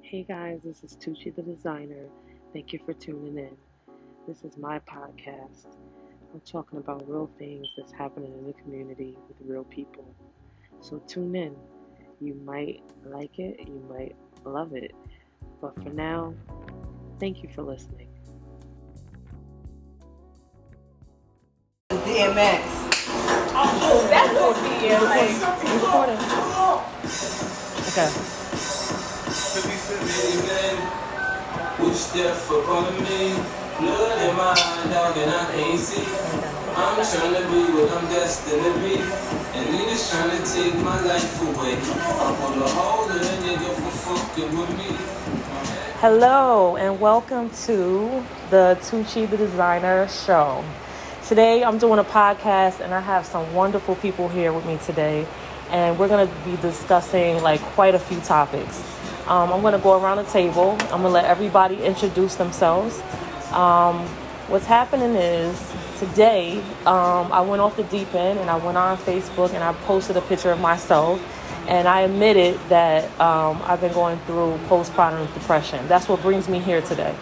Hey guys, this is Tucci the Designer. Thank you for tuning in. This is my podcast. I'm talking about real things that's happening in the community with real people. So tune in. You might like it, you might love it. But for now, thank you for listening. DMX. Oh, that would be Recording. Okay. Which death upon me, blood in my eye, dog, and I can't see. I'm trying to be what I'm destined to be, and niggas trying to take my life away. I put a hole in a nigga for fucking with me. Hello and welcome to the Tucci the Designer show. Today I'm doing a podcast and I have some wonderful people here with me today, and we're going to be discussing like quite a few topics. I'm going to go around the table. I'm going to let everybody introduce themselves. What's happening is today I went off the deep end and I went on Facebook and I posted a picture of myself, and I admitted that I've been going through postpartum depression. That's what brings me here today.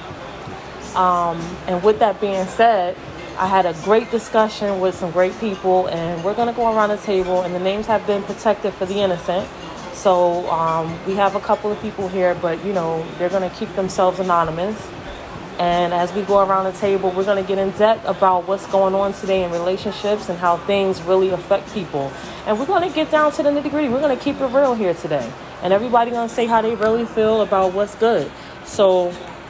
And with that being said, I had a great discussion with some great people, and we're going to go around the table, and the names have been protected for the innocent. So we have a couple of people here, but, you know, they're going to keep themselves anonymous. And as we go around the table, we're going to get in depth about what's going on today in relationships and how things really affect people. And we're going to get down to the nitty-gritty. We're going to keep it real here today. And everybody going to say how they really feel about what's good. So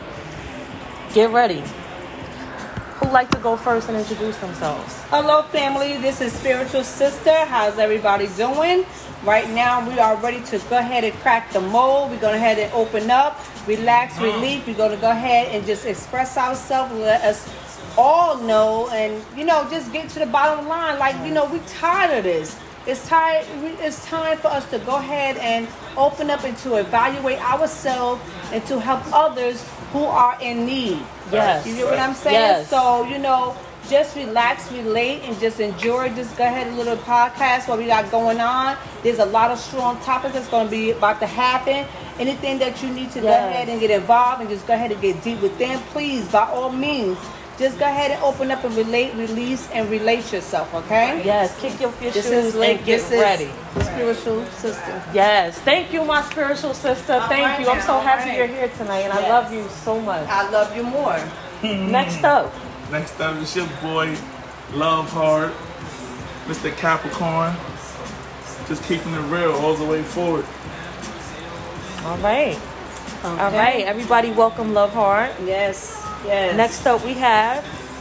get ready. Who'd like to go first and introduce themselves? Hello, family. This is Spiritual Sister. How's everybody doing? Right now, we are ready to go ahead and crack the mold. We're going to head and open up, relax, relief. We're going to go ahead and just express ourselves, let us all know, and, you know, just get to the bottom line. Like, you know, we're tired of this. It's time for us to go ahead and open up and to evaluate ourselves and to help others who are in need. Yes. You hear what I'm saying? Yes. So, you know, just relax, relate, and just enjoy this go ahead and little podcast what we got going on. There's a lot of strong topics that's going to be about to happen. Anything that you need to go ahead and get involved and just go ahead and get deep within, please, by all means, just go ahead and open up and relate, release, and relate yourself, okay? Yes, kick your This shoes is and get ready. Spiritual Sister. Yes, thank you, my spiritual sister. Thank right you. I'm so now, happy all you're right. here tonight, and I Yes. love you so much. I love you more. Next up, Next up is your boy, Love Hard, Mr. Capricorn. Just keeping it real all the way forward. all right. All right, everybody welcome Love Heart. Yes, yes. Next up we have,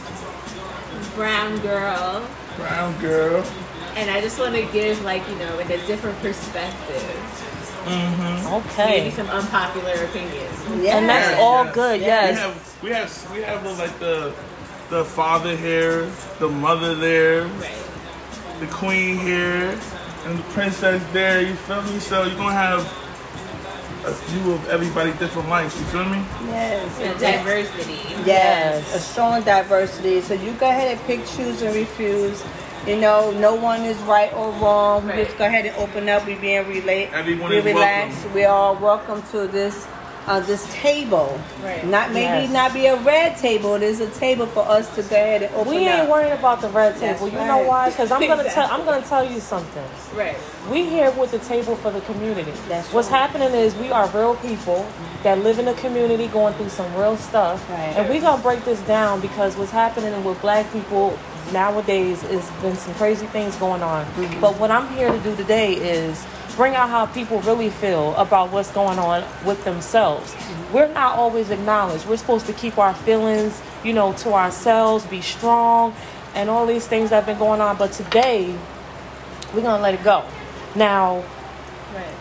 brown girl. Brown girl. And I just want to give, like, you know, in a different perspective, maybe okay. some unpopular opinions. Yes. And that's all good, yes. We have like the father here, the mother there, Right. the queen here, and the princess there. You feel me? So you're gonna have a view of everybody different lives. You feel me? Yes. And diversity. Yes, a strong diversity. So you go ahead and pick, choose, and refuse. You know, no one is right or wrong. We Right. just go ahead and open up. We being relate. Everyone we is relax. welcome. We all welcome to this table. Right. Not maybe Yes. not be a red table. It is a table for us to go ahead and open We up. ain't worried about the red table. That's You know right. why? Because I'm Exactly. gonna tell you something. Right. We here with the table for the community. That's What's right. happening is we are real people that live in the community going through some real stuff. Right. And we're going to break this down because what's happening with black people nowadays is been some crazy things going on. Mm-hmm. But what I'm here to do today is bring out how people really feel about what's going on with themselves. We're not always acknowledged. We're supposed to keep our feelings, you know, to ourselves, be strong, and all these things that have been going on. But today, we're going to let it go. Now, Right.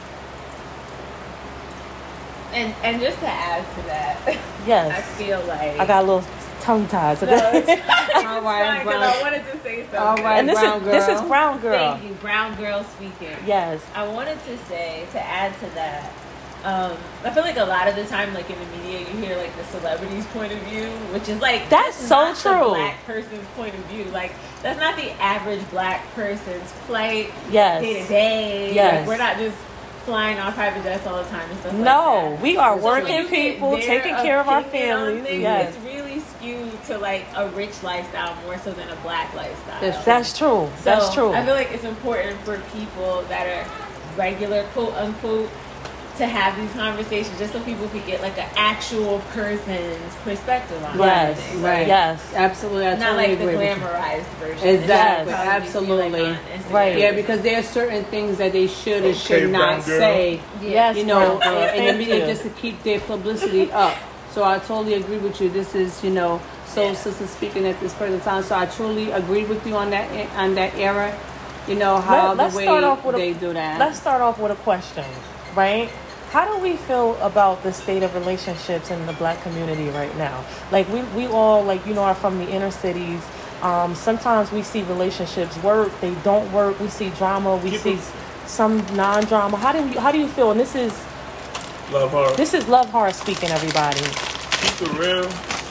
And just to add to that, I yes, feel like I got a little tongue tied. So No, it's fine. All right, Because I wanted to say something. All right. and this Brown is girl. Brown Girl. Thank you, brown girl speaking. Yes. I wanted to say, to add to that, I feel like a lot of the time, like in the media, you hear like the celebrity's point of view, which is like That's so not true. The black person's point of view, like that's not the average black person's plight Yes. day to day. Yes. Like, we're not just flying on private jets all the time and stuff like No, that. we are So when working you get people, their taking care of our opinion on families. things, Yes. It's really skewed to like a rich lifestyle more so than a black lifestyle. That's true. So That's true. I feel like it's important for people that are regular, quote unquote, to have these conversations just so people could get like an actual person's perspective on Yes. things. Right. Yes. Absolutely. I Not totally like the agree with you. glamorized version. Exactly. It's probably Absolutely. like on Instagram. Right. Yeah, because there are certain things that they should or should Okay, brown not girl. say, Yes, you know, brown girl. in the Thank media you. just to keep their publicity up. So I totally agree with you. This is, you know, Soul Yeah. Sister speaking at this present time. So I truly agree with you on that era. You know how Let's the way start off with they do that. Let's start off with a question, right? How do we feel about the state of relationships in the black community right now? Like we all, like, you know, are from the inner cities. Sometimes we see relationships work, they don't work. We see drama, we see some non-drama. How do you feel? And this is Love her. Love Hard speaking, everybody. Keep it real.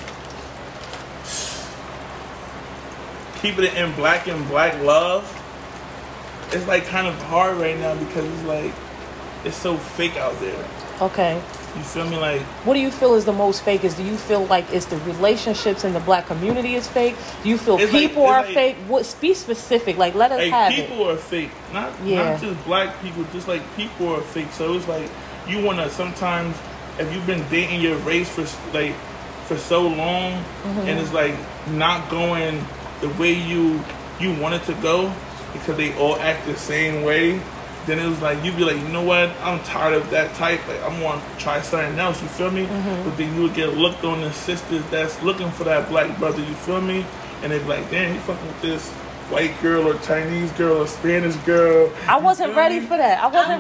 Keep it in black and black love. It's like kind of hard right now because it's like it's so fake out there. Okay. You feel me? Like, What do you feel is the most fake? Do you feel like it's the relationships in the black community is fake? Do you feel It's like- people it's are like- fake? Be specific. Like, let us have it. people are fake. Not just black people, just like people are fake. So it's like you wanna sometimes if you've been dating your race for so long and it's like not going the way you want it to go because they all act the same way, then it was like you'd be like, you know what, I'm tired of that type, like I'm gonna try something else, you feel me? But then you would get looked on the sisters that's looking for that black brother, you feel me? And they'd be like, damn, you fucking with this white girl or Chinese girl or Spanish girl. I wasn't feel ready me? for that. I wasn't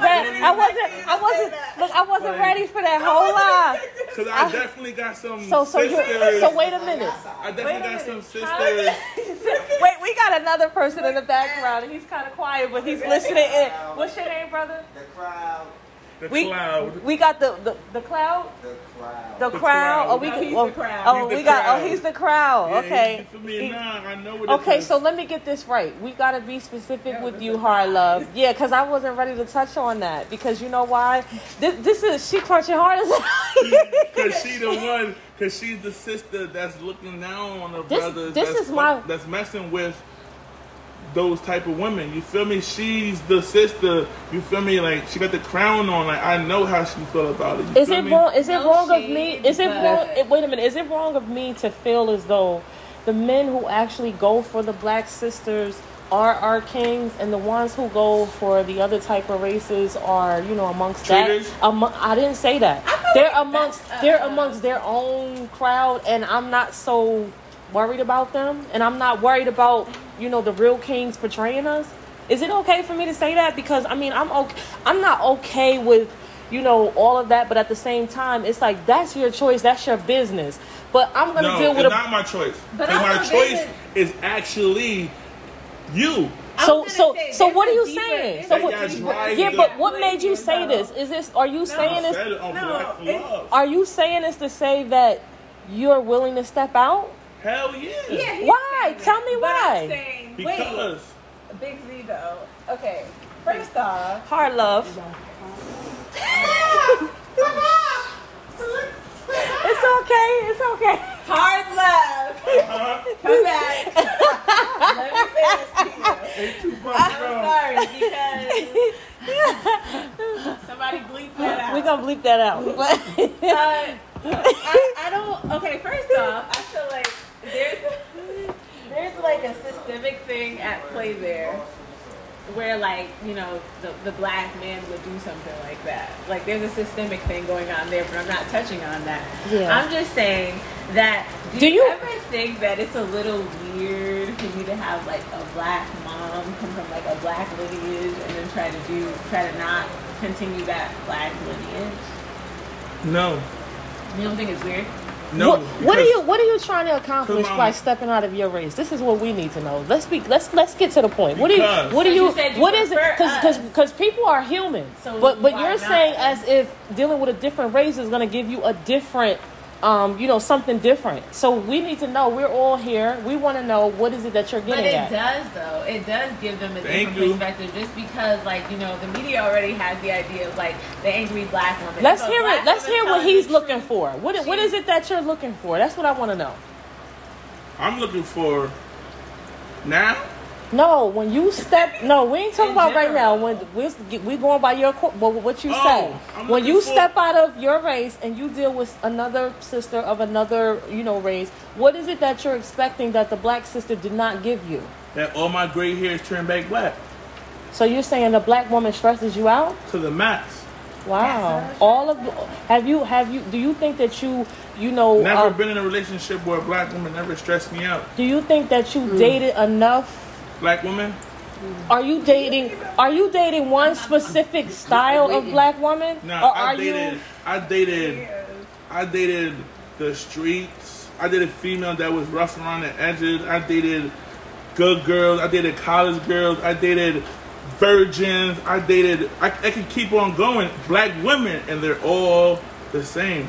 ready for that whole lie. Cause I definitely got some So sisters. wait a minute. I definitely got some sisters. Wait, we got another person in the background, and he's kind of quiet, but he's listening in. What's your name, brother? The crowd. The cloud. We got the cloud. The crowd. The The crowd. crowd. Oh, we No, can. he's Oh, the crowd. oh, He's the we got. crowd. Oh, he's the crowd. Yeah, Okay. you feel me? Nah, I know what Okay, it is. so let me get this right. We gotta be specific with you, hard love. Yeah, because I wasn't ready to touch on that. Because you know why? This is she crunching hard as Cause she the one. Cause she's the sister that's looking down on the This- brothers. this that's is my- that's messing with those type of women. You feel me? She's the sister. You feel me? Like she got the crown on. Like I know how she feel about it. You Is feel it me? wrong? Is it No wrong of shade, me? Is it but- wrong? Wait a minute. Is it wrong of me to feel as though the men who actually go for the black sisters are our kings, and the ones who go for the other type of races are, you know, amongst Traitors? that? I didn't say that. They're amongst their own crowd, and I'm not so worried about them, and I'm not worried about, you know, the real kings betraying us. Is it okay for me to say that? Because I mean, I'm not okay with, you know, all of that, but at the same time, it's like that's your choice, that's your business. But I'm gonna No, deal with it's not my choice. But 'Cause my also choice there's is actually you. So I was gonna say, what are you there's a saying? deeper- So They what, got dragged yeah, up. but what made you say this? Is this? Are you saying I this? said it on No, Black it's- Love. Are you saying this to say that you're willing to step out? Hell yeah. Yeah, he's Why? saying that. Tell me But why. I'm saying, Because wait, Big Z though. Okay, first off, Hard love. It's okay. It's okay. hard love. Come back. Let me say this to you. they too far I'm gone. sorry because somebody bleep that out. We're gonna bleep that out. I don't. Okay, first off, I feel like there's like a systemic thing at play there, where like, you know, the black man would do something like that. Like there's a systemic thing going on there, but I'm not touching on that. Yeah. I'm just saying that. Do you- you ever think that it's a little weird for me to have like a black mom come from like a black lineage and then try to not continue that black lineage? No. You don't think it's weird? No. What because- are you trying to accomplish Come on. by stepping out of your race? This is what we need to know. Let's get to the point. What Because- do you You said you what is it? prefer us. Because people are human. So but why you're not? saying as if dealing with a different race is going to give you a different something different. So we need to know. We're all here. We want to know what is it that you're getting at. But it does, though. It does give them a different perspective, just because, like, the media already has the idea of, like, the angry black woman. Let's hear it. Let's hear what he's looking for. What is it that you're looking for? That's what I want to know. I'm looking for now. No, when you step. No, we ain't talking about right now. When we going by what you say. When you step out of your race and you deal with another sister of another, race, what is it that you're expecting that the black sister did not give you? That all my gray hairs turn back black. So you're saying the black woman stresses you out? To the max. Wow. Do you think that never been in a relationship where a black woman never stressed me out. Do you think that you dated enough black women? Are you dating one specific style of black woman? No, I dated the streets. I dated female that was rough around the edges. I dated good girls. I dated college girls. I dated virgins. I can keep on going. Black women, and they're all the same.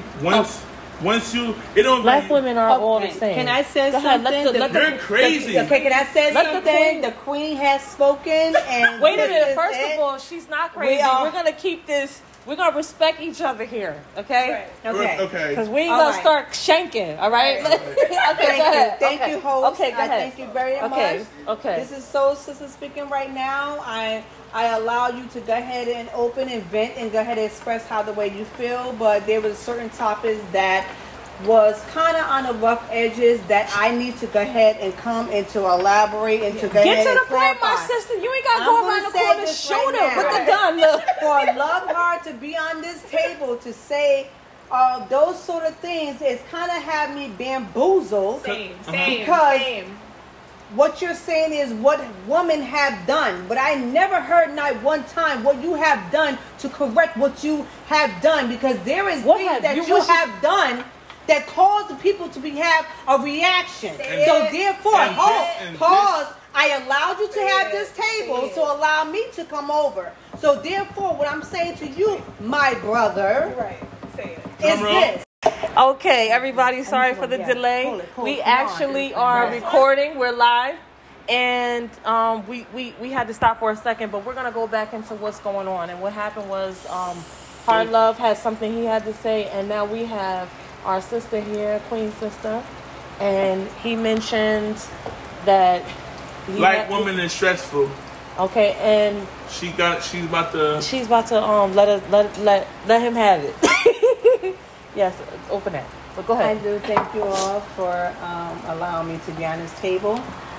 Black women are all the same. Can I say something? You're crazy. Okay, can I say something? The queen has spoken. And wait a minute. First of all, she's not crazy. We're gonna keep this. We're gonna respect each other here. Okay. Right. Okay. Because we ain't gonna start shanking. All right. Okay. Go ahead. Thank you, host. Okay. Go ahead. Thank you very much. Okay. This is Soul Sister speaking right now. I allow you to go ahead and open and vent and go ahead and express how the way you feel, but there was certain topics that was kind of on the rough edges that I need to go ahead and come and to elaborate and to go ahead and get to the point, my sister. You ain't got to go around the corner shoot him with the gun. Look. For Love Heart to be on this table to say those sort of things, it's kind of had me bamboozled. Because what you're saying is what women have done, but I never heard not one time what you have done to correct what you have done, because there is things that you have done that cause the people to have a reaction. So therefore, pause. I allowed you to have this table to allow me to come over. So therefore, what I'm saying to you, my brother, is this. Okay, everybody, sorry for the delay. We actually are recording. We're live. And we had to stop for a second, but we're going to go back into what's going on. And what happened was Hard Love had something he had to say, and now we have our sister here, Queen Sister, and he mentioned that black woman is stressful. Okay, and she's about to let him have it. Yes, open that. But go ahead. I do thank you all for allowing me to be on this table.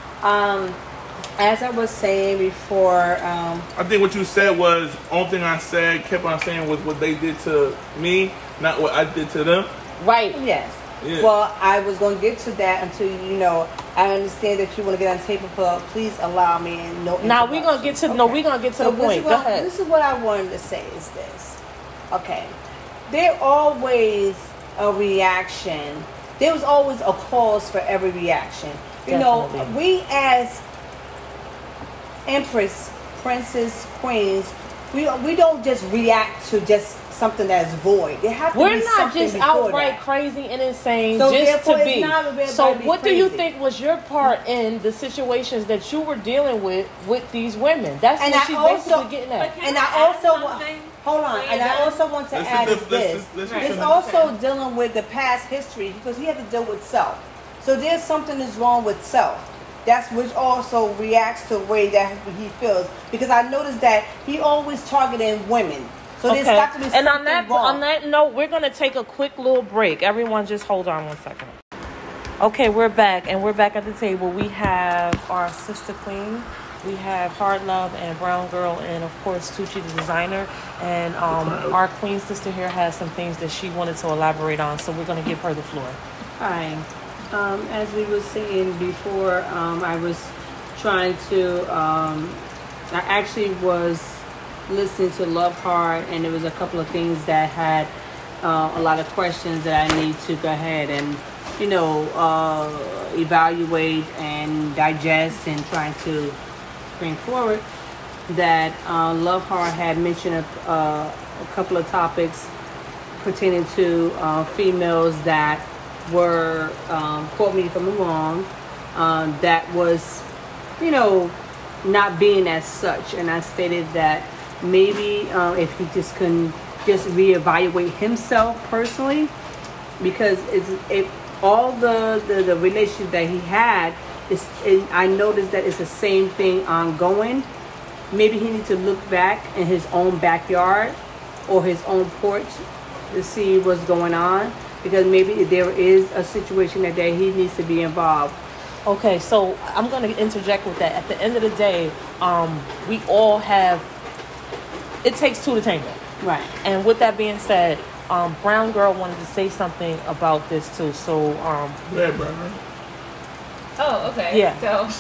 As I was saying before, I think what you said was, only thing I kept on saying was what they did to me, not what I did to them. Right. Yes. Yeah. Well, I was going to get to that until I understand that you want to get on the table, but please allow me and no. Now we're gonna get to we're gonna get to the point. Go ahead. This is what I wanted to say is this. Okay. There's always a reaction. There was always a cause for every reaction. Definitely. We as Empress, Princess, Queens, we don't just react to just something that's void. There have to We're be not something just before outright that. crazy and insane So just to be. So what crazy. do you think was your part in the situations that you were dealing with these women? That's what she's basically getting at. And I also hold on. And I also want to add this. It's also dealing with the past history, because he had to deal with self. So there's something that's wrong with self. That's which also reacts to the way that he feels. Because I noticed that he always targeting women. So there's got to be something wrong. On that note, we're going to take a quick little break. Everyone just hold on 1 second. Okay, we're back. And we're back at the table. We have our sister queen. We have Hard Love and Brown Girl, and of course Tucci the designer. And our queen sister here has some things that she wanted to elaborate on. So we're going to give her the floor. Hi. As we were saying before, I was trying to, I actually was listening to Love Hard, and there was a couple of things that had a lot of questions that I need to go ahead and, evaluate and digest and trying to bring forward. That Love Hard had mentioned a couple of topics pertaining to females that were, quote me if I'm wrong, that was, not being as such. And I stated that maybe if he just can just reevaluate himself personally, because all the relationship that he had, I noticed that it's the same thing ongoing. Maybe he needs to look back in his own backyard or his own porch to see what's going on, because maybe there is a situation that he needs to be involved. Okay, so I'm going to interject with that. At the end of the day, we all have, it takes two to tango. Right. And with that being said, Brown Girl wanted to say something about this too. So, yeah, Brown. Oh, okay. Yeah.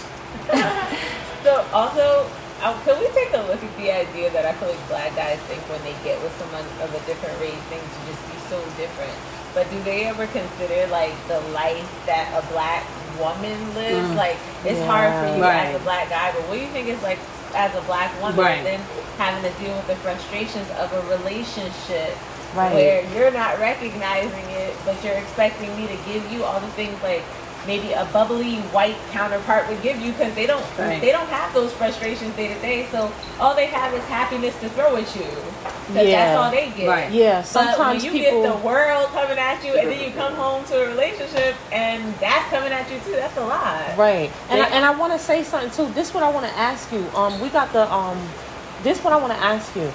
So also, can we take a look at the idea that I feel like black guys think when they get with someone of a different race, things just be so different. But do they ever consider like the life that a black woman lives? Like, it's hard for you as a black guy, but what do you think is like as a black woman, then having to deal with the frustrations of a relationship where you're not recognizing it, but you're expecting me to give you all the things like maybe a bubbly white counterpart would give you, because they don't have those frustrations day to day. So all they have is happiness to throw at you. That's all they get. Right. Yeah. But Sometimes when you people get the world coming at you, and then you come home to a relationship and that's coming at you too, that's a lot. Right. And I want to say something too. This is what I want to ask you. We got the this is what I want to ask you.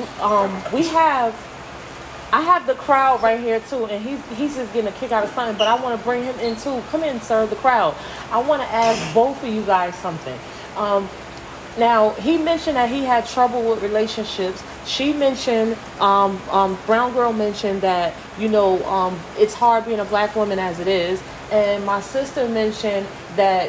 I have the crowd right here too, and he's just getting a kick out of something, but I want to bring him in too. Come in, sir, the crowd. I want to ask both of you guys something. Now, he mentioned that he had trouble with relationships. She mentioned, Brown Girl mentioned that, it's hard being a black woman as it is. And my sister mentioned that,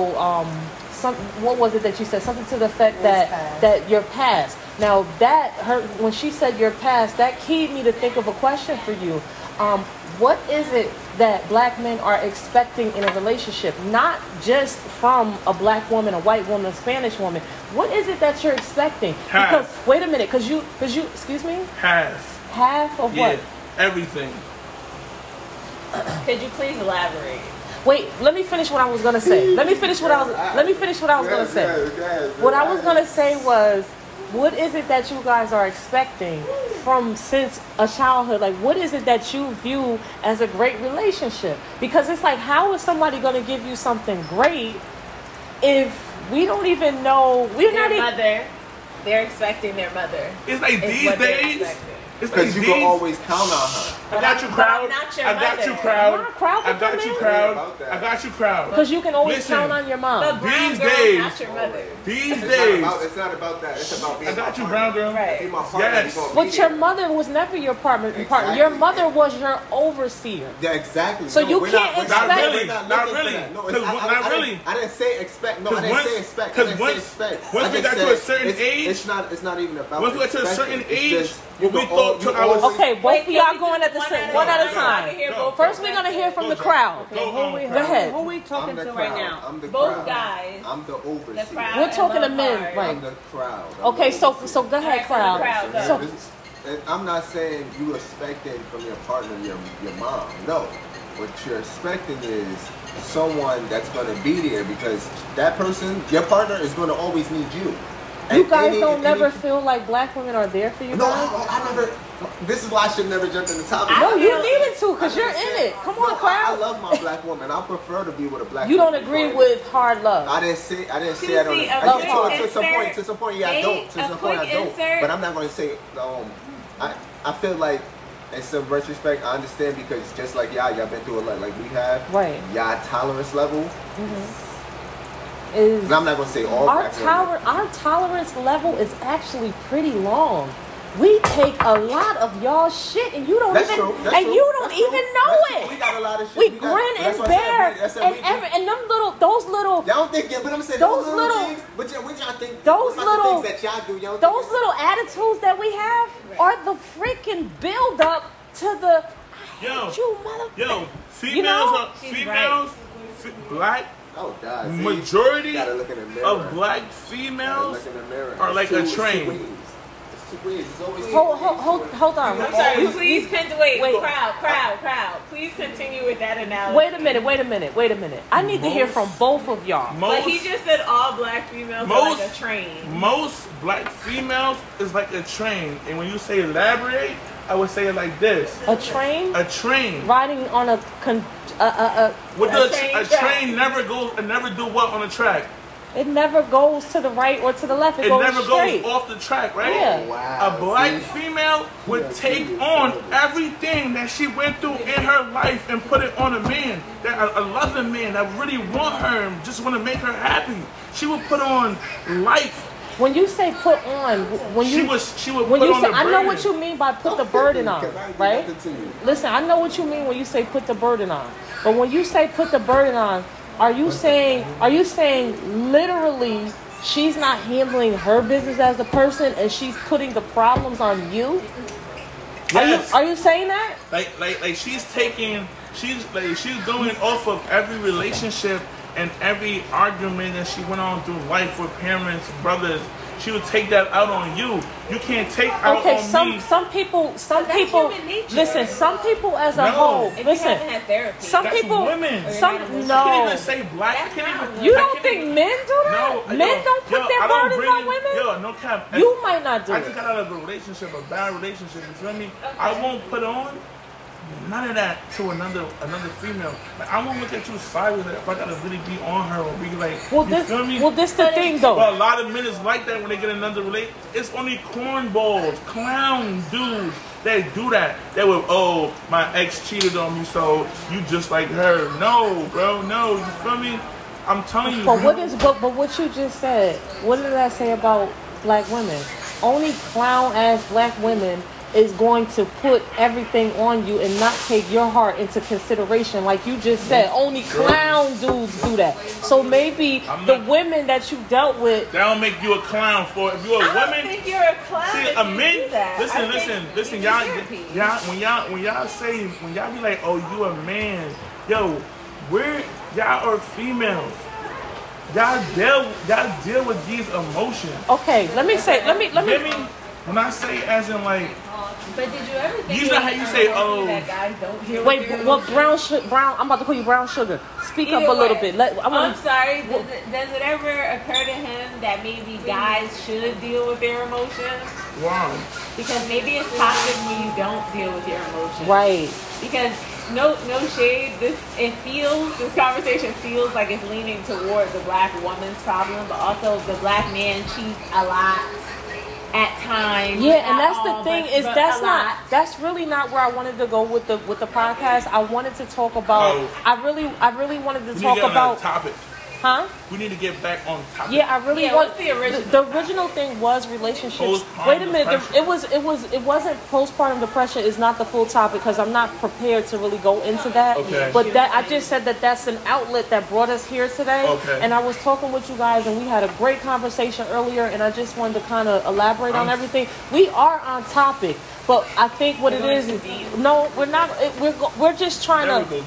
what was it that you said? Something to the effect that your past. Now, when she said your past, that keyed me to think of a question for you. What is it that black men are expecting in a relationship? Not just from a black woman, a white woman, a Spanish woman. What is it that you're expecting? Half. Because, wait a minute, because you, excuse me? Half of what? Everything. Could you please elaborate? Wait, let me finish what I was gonna say. Let me finish what I was gonna say. What I was gonna say was, what is it that you guys are expecting from since a childhood? Like, what is it that you view as a great relationship? Because it's like, how is somebody gonna give you something great if we don't even know? They're expecting their mother. It's like these days. Because you can always count on her. I got you, crowd. I got you, crowd. I got you, crowd. I got you, crowd. Because you can always count on your mom. These days. It's not about that. It's about being I got you, Brown Girl. Right. Yes. But your mother was never your partner. Exactly. Your mother was your overseer. Yeah, exactly. So you can't expect. Not really. Not really. I didn't say expect. No, I didn't say expect. Because once we got to a certain age, it's not even about. Once we got to a certain age, we Okay, both of y'all going at the same one at a time. First, we're gonna hear from the crowd. Go ahead. Who are we talking to right now? I'm the Both crowd. guys. I'm the overseer. The crowd. We're talking to and men, Love right? I'm the crowd. Okay, so go ahead, crowd. So, I'm not saying you expecting from your partner your mom. No. What you're expecting is someone that's going to be there, because that person, your partner, is going to always need you. You guys don't never feel like black women are there for you No, guys? I never. This is why I should never jump in the topic. No, you needed to, because you're in it. Come on, I crowd. love my black woman. I prefer to be with a black You woman. don't agree with hard love. I didn't say I don't. To some point, I don't. But I'm not going to say. I feel like, in some retrospect, I understand, because just like y'all been through a lot, like we have. Right. Y'all tolerance level. And I'm not going to say all. Our tolerance level is actually pretty long. We take a lot of y'all shit, and you don't even know it. We got a lot of shit. We grin and bear, and those little. Y'all don't think, but I'm saying those little things. But y'all think those little things that y'all do. Those little attitudes that we have are the freaking build up to the. Females, black. Oh God! Majority gotta look in the mirror. of black females look in the mirror. are like a train. Super easy. It's always hold on. I'm sorry. Please wait. Crowd. Please continue with that analogy. Wait a minute. I need to hear from both of y'all. But he just said all black females are like a train. Most black females is like a train, and when you say elaborate, I would say it like this: a train. A train riding on a train never do what on a track. It never goes to the right or to the left. It goes never straight. goes off the track, right? Yeah. Oh, wow. A black female would take on everything that she went through in her life and put it on a man, a loving man that really want her and just want to make her happy. She would put on life. When you say put on, she would put on the burden. I know what you mean by put the burden on, right? Listen, I know what you mean when you say put the burden on. But when you say put the burden on, are you saying literally she's not handling her business as a person and she's putting the problems on you? Yes. Are you saying that? Like she's going off of every relationship and every argument that she went on through life with parents, brothers. She would take that out on you. You can't take out on me. Some people. Listen, some people as a whole. Listen, some people. Women. No. I can't even say black. You don't think men do that? No. Men don't put their burdens on women. Yo, no cap. You might not do it. I just got out of a relationship, a bad relationship. You feel me? Okay. I won't put on none of that to another female. Like, I won't look at you sideways if I gotta really be on her or be like, feel me? Well, this the thing though. But a lot of men is like that when they get another relationship. It's only cornballs, clown dudes that do that. They will, oh, my ex cheated on me, so you just like her. No, bro, no. You feel me? I'm telling you. But what you just said, what did that say about black women? Only clown ass black women is going to put everything on you and not take your heart into consideration. Like you just said, only clown dudes do that. So maybe the women that you dealt with, that don't make you a clown for if you're a woman. I don't think you're a clown. See, a man. Listen, y'all. When y'all be like, oh, you a man, yo, y'all are females. Y'all deal with these emotions. Okay, let me. When I say as in like. But did you ever think you know how you say, oh, that guys don't deal wait, with what brown? I'm about to call you brown sugar. Speak up a little bit. I'm sorry. Does it ever occur to him that maybe guys should deal with their emotions? Why? Because maybe it's toxic when you don't deal with your emotions. Right. Because no shade. This conversation feels like it's leaning toward the black woman's problem, but also the black man cheats a lot. At times, yeah, and that's the thing is that's really not where I wanted to go with the podcast. I wanted to talk about. I really wanted to talk about topic. Huh? We need to get back on topic. Yeah, I really want the original. The original thing was relationships. Wait a minute, it wasn't postpartum depression. Is not the full topic because I'm not prepared to really go into that. Okay. But I just said that's an outlet that brought us here today. Okay. And I was talking with you guys, and we had a great conversation earlier, and I just wanted to kind of elaborate on everything. We are on topic. But I think what it is, no, we're not. We're just trying to.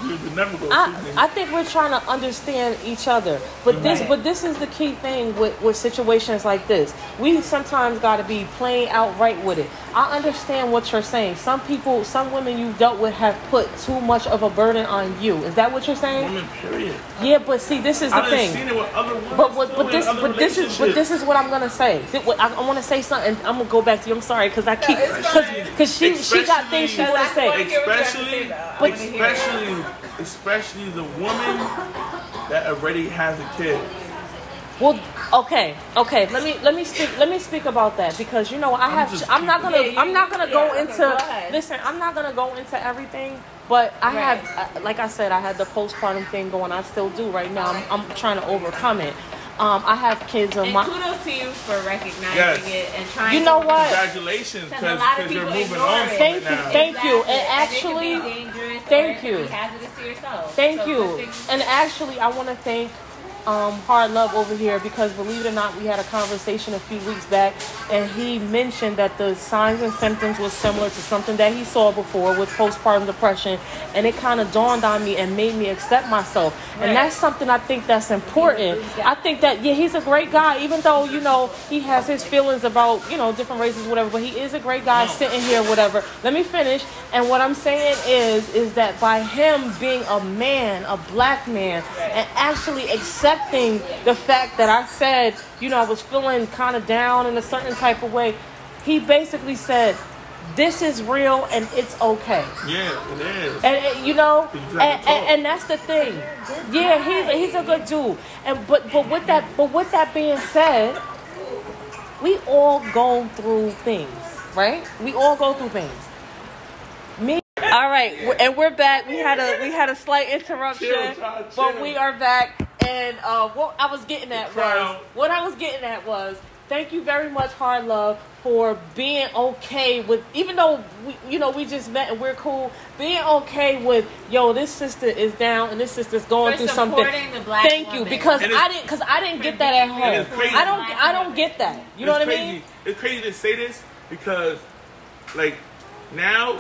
I think we're trying to understand each other. But this is the key thing with situations like this. We sometimes got to be plain outright with it. I understand what you're saying. Some women you dealt with have put too much of a burden on you. Is that what you're saying? Women, period. Yeah, but see, this is the thing. I've seen it with other women. But this is what I'm gonna say. I want to say something. I'm gonna go back to you. I'm sorry because I keep because she got things she want to say. Especially the woman that already has a kid. Well, okay. Let me speak about that because I'm not gonna go into. Listen, I'm not gonna go into everything. But I have, like I said, I had the postpartum thing going. I still do right now. I'm trying to overcome it. I have kids on my. Kudos to you for recognizing it and trying. You know what? Congratulations, because you're moving on from it now. Thank you. And actually, thank you. Hazardous to yourself. Thank you. And actually, I want to thank Hard Love over here because, believe it or not, we had a conversation a few weeks back, and he mentioned that the signs and symptoms was similar to something that he saw before with postpartum depression, and it kind of dawned on me and made me accept myself. And that's something I think that's important. I think that, he's a great guy, even though, he has his feelings about, different races, whatever, but he is a great guy sitting here, whatever. Let me finish. And what I'm saying is that by him being a man, a black man, and actually accepting the fact that I said, I was feeling kind of down in a certain type of way, he basically said, this is real and it's okay. Yeah, it is. And and that's the thing. Yeah, he's a good dude. And but with that being said, we all go through things, right? We all go through things. All right, and we're back. We had a slight interruption, but we are back. And what I was getting at was, thank you very much, Hard Love, for being okay with, even though we just met and we're cool, being okay with, this sister is down and this sister's going through something. The black Thank woman. you, because I didn't get that at home. I don't get that. You know what I mean? It's crazy to say this because, now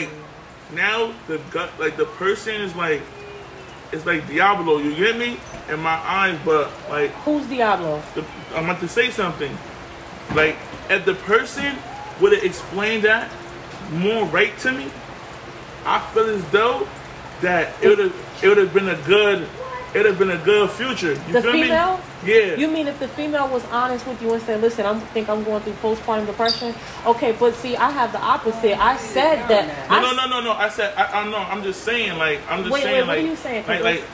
the person is it's like Diablo, you get me? In my eyes, but who's Diablo? I'm about to say something. If the person would have explained that more right to me, I feel as though that it would have been a good future. You feel female? Me? Yeah. You mean if the female was honest with you and said, listen, I think I'm going through postpartum depression? Okay, but see, I have the opposite. I said that. No. I said, I know. I'm just saying, Wait, what are you saying?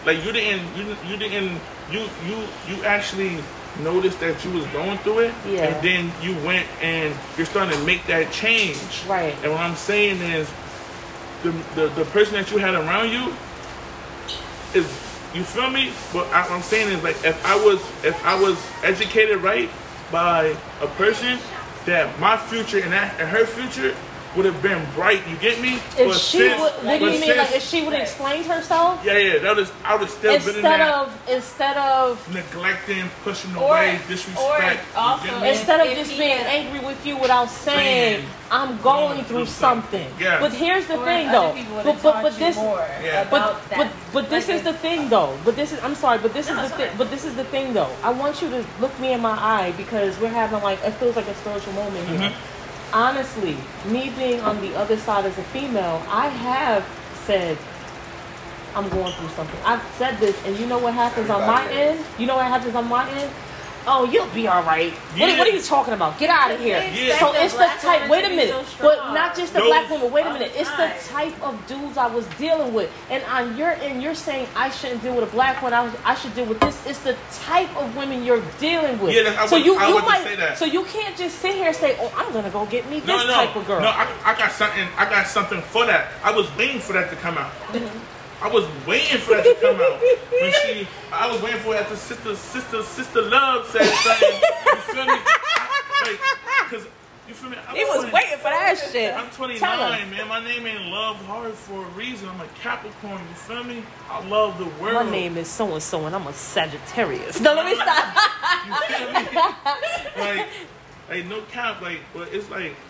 You actually noticed that you was going through it, and then you went and you're starting to make that change. Right. And what I'm saying is, the person that you had around you is. You feel me? But what I'm saying is, if I was educated right by a person, that my future and her future would have been bright. You get me? If she would have explained herself? Yeah. I would have still been in that. Instead of neglecting, pushing away, disrespect. Or also, instead of just being angry with you without saying, I'm going through something. Yeah. But here's the thing, though. But this is the thing, though. But this is the thing, though. I want you to look me in my eye because we're having it feels like a spiritual moment here. Mm-hmm. Honestly, me being on the other side as a female, I have said, I'm going through something. I've said this, and you know what happens on my end? Oh, you'll be all right. Yeah. What are you talking about? Get out of here. Yeah. So it's the type. Wait a minute. But not just the black woman. Wait a minute. It's the type of dudes I was dealing with. And on your end, you're saying I shouldn't deal with a black one. I should deal with this. It's the type of women you're dealing with. Yeah, I would say that. So you can't just sit here and say, "Oh, I'm gonna go get me this type of girl." No, I got something. I got something for that. I was waiting for that to come out. Mm-hmm. I was waiting for that to come out. I was waiting for that. The sister Love said something. You feel me? Because you feel me? He was waiting for that shit. I'm 29, man. My name ain't Love Hard for a reason. I'm a Capricorn. You feel me? I love the world. My name is so and so, and I'm a Sagittarius. No, let me stop. You feel me? No cap. But it's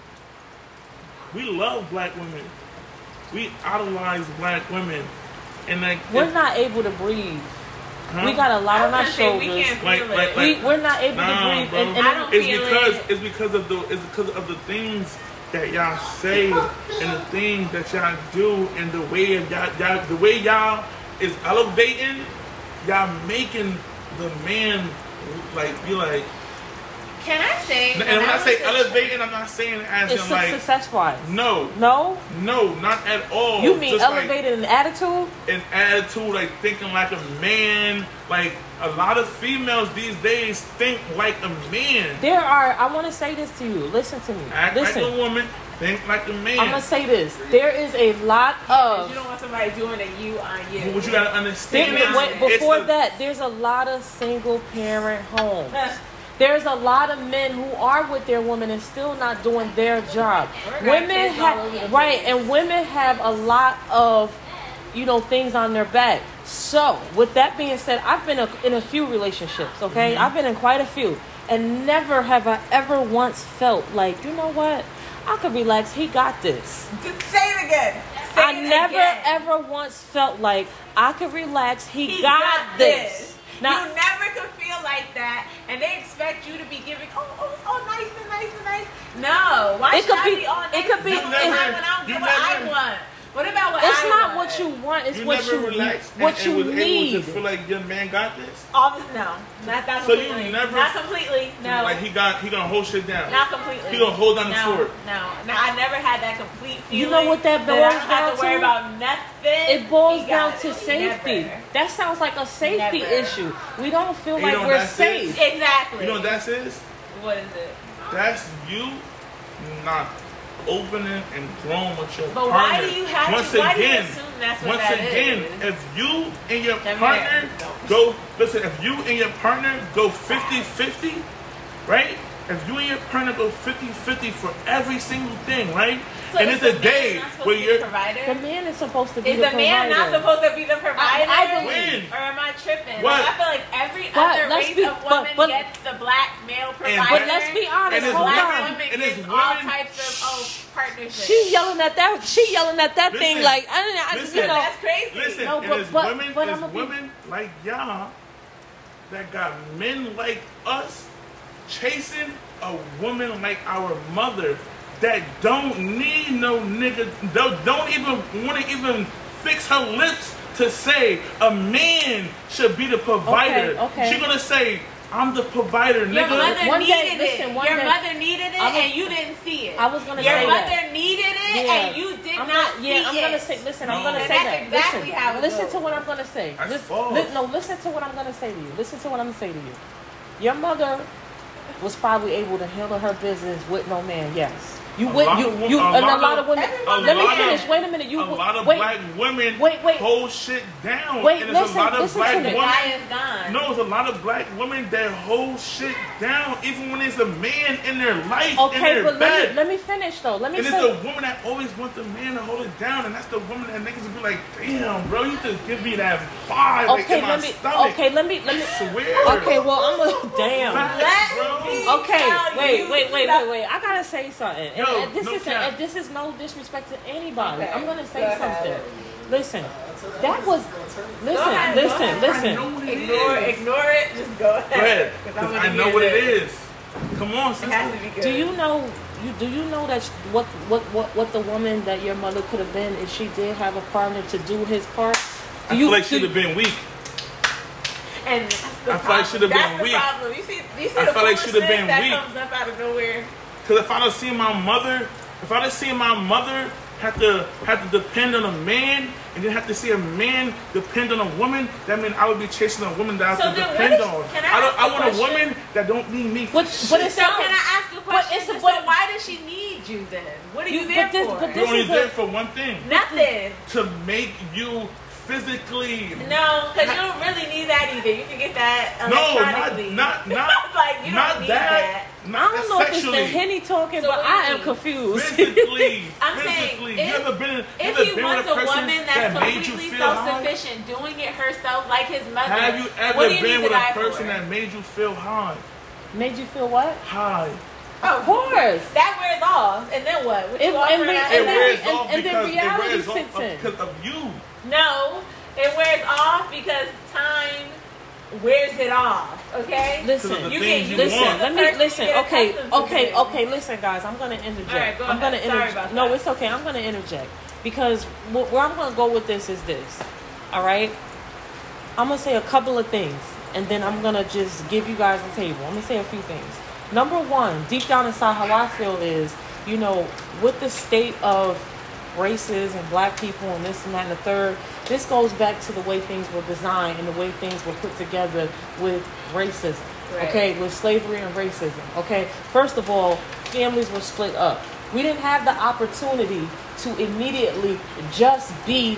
we love black women. We idolize black women. And we're not able to breathe. Huh? We got a lot on our shoulders. We can't feel it. We're not able to breathe. And I don't feel it. It's because of the things that y'all say and the things that y'all do and the way y'all is elevating. Y'all making the man be like. Can I say? And when I say elevating, I'm not saying as it's in success-wise. No, not at all. You mean just elevated in attitude? In attitude, thinking like a man. A lot of females these days think like a man. I want to say this to you. Listen to me. Act like a woman. Think like a man. I'm gonna say this. There is a lot of. You don't want somebody doing a you on you. What you gotta understand before that, there's a lot of single parent homes. There's a lot of men who are with their women and still not doing their job. Women have and women have a lot of, things on their back. So, with that being said, I've been in a few relationships, okay? I've been in quite a few. And never have I ever once felt like, you know what? I could relax. He got this. Say it again. I never ever once felt like I could relax. He got this. Now, you never could feel like that, and they expect you to be giving, nice. No, why should I be all nice? It could be. When I don't get what I want. What about what it's not what you want. It's what you relaxed what you was need. able to feel like your man got this. No, not that so completely. You never, not completely. No, like he gonna hold shit down. Not completely. He gonna hold down the fort. No, I never had that complete feeling. You know what that boils down to? I don't have to worry to? about nothing. It boils down to safety. Never. That sounds like a safety issue. We don't feel like we're safe. Exactly. You know what that is? What is it? That's you not opening and growing with your partner. But why do you have once to? Why do you again, assume that's what once that again, is? if you and your partner if you and your partner go 50-50, right? If you and your partner go 50-50 for every single thing, right? So and it's a day where you're the man is supposed to be the provider. Is the man not supposed to be the provider? I believe. Or am I tripping? What? Like, I feel like every other race of woman gets the black male provider. But let's be honest. And hold black on. women gets all types of partnerships. She yelling at that thing like listen, you know. That's crazy. Listen, no, there's women like y'all that got men like us chasing a woman like our mother that don't need no nigga, don't even want to even fix her lips to say a man should be the provider. Okay. She gonna say, I'm the provider, nigga. Your mother needed it. Your mother needed it, and you didn't see it. I was gonna say that. Your mother needed it, and you did not see it. I'm gonna say. Listen, I'm gonna say that. Exactly how it listen goes. to what I'm gonna say. Listen to what I'm gonna say to you. Listen to what I'm gonna say to you. Your mother was probably able to handle her business with no man. Yes. A lot of women. Let me finish. Wait a minute. A lot of black women hold shit down. Listen, a lot of black women. No, there's a lot of black women that hold shit down, even when there's a man in their life. Okay, in their but bed. let me finish though. And it's the woman that always wants the man to hold it down, and that's the woman that niggas will be like, "Damn, bro, you just give me that vibe in my stomach." Okay, let me swear. Okay, well I'm a damn. Wait. I gotta say something. This is no disrespect to anybody. Okay. I'm gonna say something. Listen, that was. Listen. Ignore it. Just go ahead. Because I know what it is. Come on, sister. It has to be good. Do you know that what the woman that your mother could have been if she did have a partner to do his part? I feel like she'd have been weak. And that's the problem. Like she'd have been weak. Problem. You see I the feel like she'd have been that weak. Comes up out of nowhere. Because if I'd have seen my mother have to depend on a man, and then have to see a man depend on a woman, that means I would be chasing a woman that I have to depend on. I want a woman that don't need me. Can I ask a question? So why does she need you then? What are you there for? You're only there for one thing. Nothing. To make you physically. No, because you don't really need that either. You can get that electronically. Not like you don't need that. I don't know if it's the Henny talking, but I am confused. Physically, saying, you ever been if he wants a woman that's completely self-sufficient, doing it herself like his mother, have you ever been with a person that made you feel high? Made you feel what? High. Of course. That wears off, and then what? It wears off because of you. No, it wears off because time wears it off. Okay. Listen. Okay. Listen, guys. I'm gonna interject. All right, go ahead. Sorry about that. No, it's okay. I'm gonna interject because where I'm gonna go with this is this. All right. I'm gonna say a couple of things, and then I'm gonna just give you guys the table. I'm gonna say a few things. Number one, deep down inside, how I feel is, with the state of races and black people and this and that and the third, this goes back to the way things were designed and the way things were put together with racism, okay, with slavery and racism, okay. First of all, families were split up. We didn't have the opportunity to immediately just be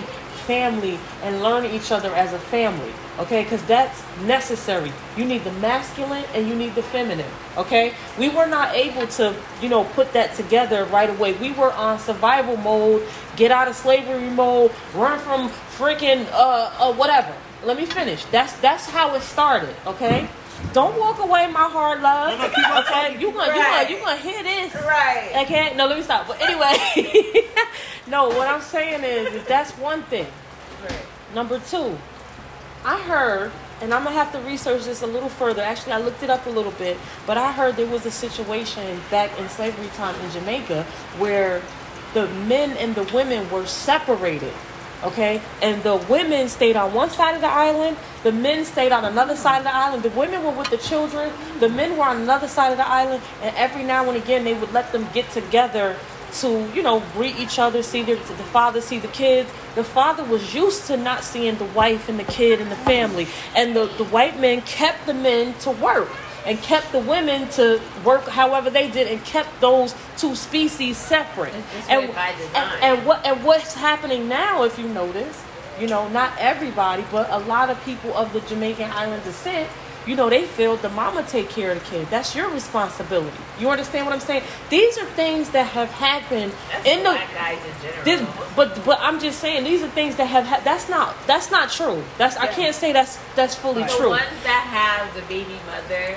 family and learning each other as a family, okay? Because that's necessary. You need the masculine and you need the feminine, okay? We were not able to, put that together right away. We were on survival mode, get out of slavery mode, run from freaking whatever. Let me finish. That's how it started, okay? Don't walk away, my hard love. Okay, you gonna hear this, right? Okay, no, let me stop. But anyway, no, what I'm saying is that's one thing. Right. Number two, I heard, and I'm gonna have to research this a little further. Actually, I looked it up a little bit, but I heard there was a situation back in slavery time in Jamaica where the men and the women were separated. Okay, and the women stayed on one side of the island, the men stayed on another side of the island. The women were with the children, the men were on another side of the island, and every now and again they would let them get together to, greet each other, see the father, see the kids. The father was used to not seeing the wife and the kid and the family, and the white men kept the men to work and kept the women to work however they did, and kept those two species separate. And what's happening now, if you notice, not everybody, but a lot of people of the Jamaican island descent, they feel the mama take care of the kid. That's your responsibility. You understand what I'm saying? These are things that have happened in black guys in general. But I'm just saying these are things that have that's not true. I can't say that's fully true. The ones that have the baby mother.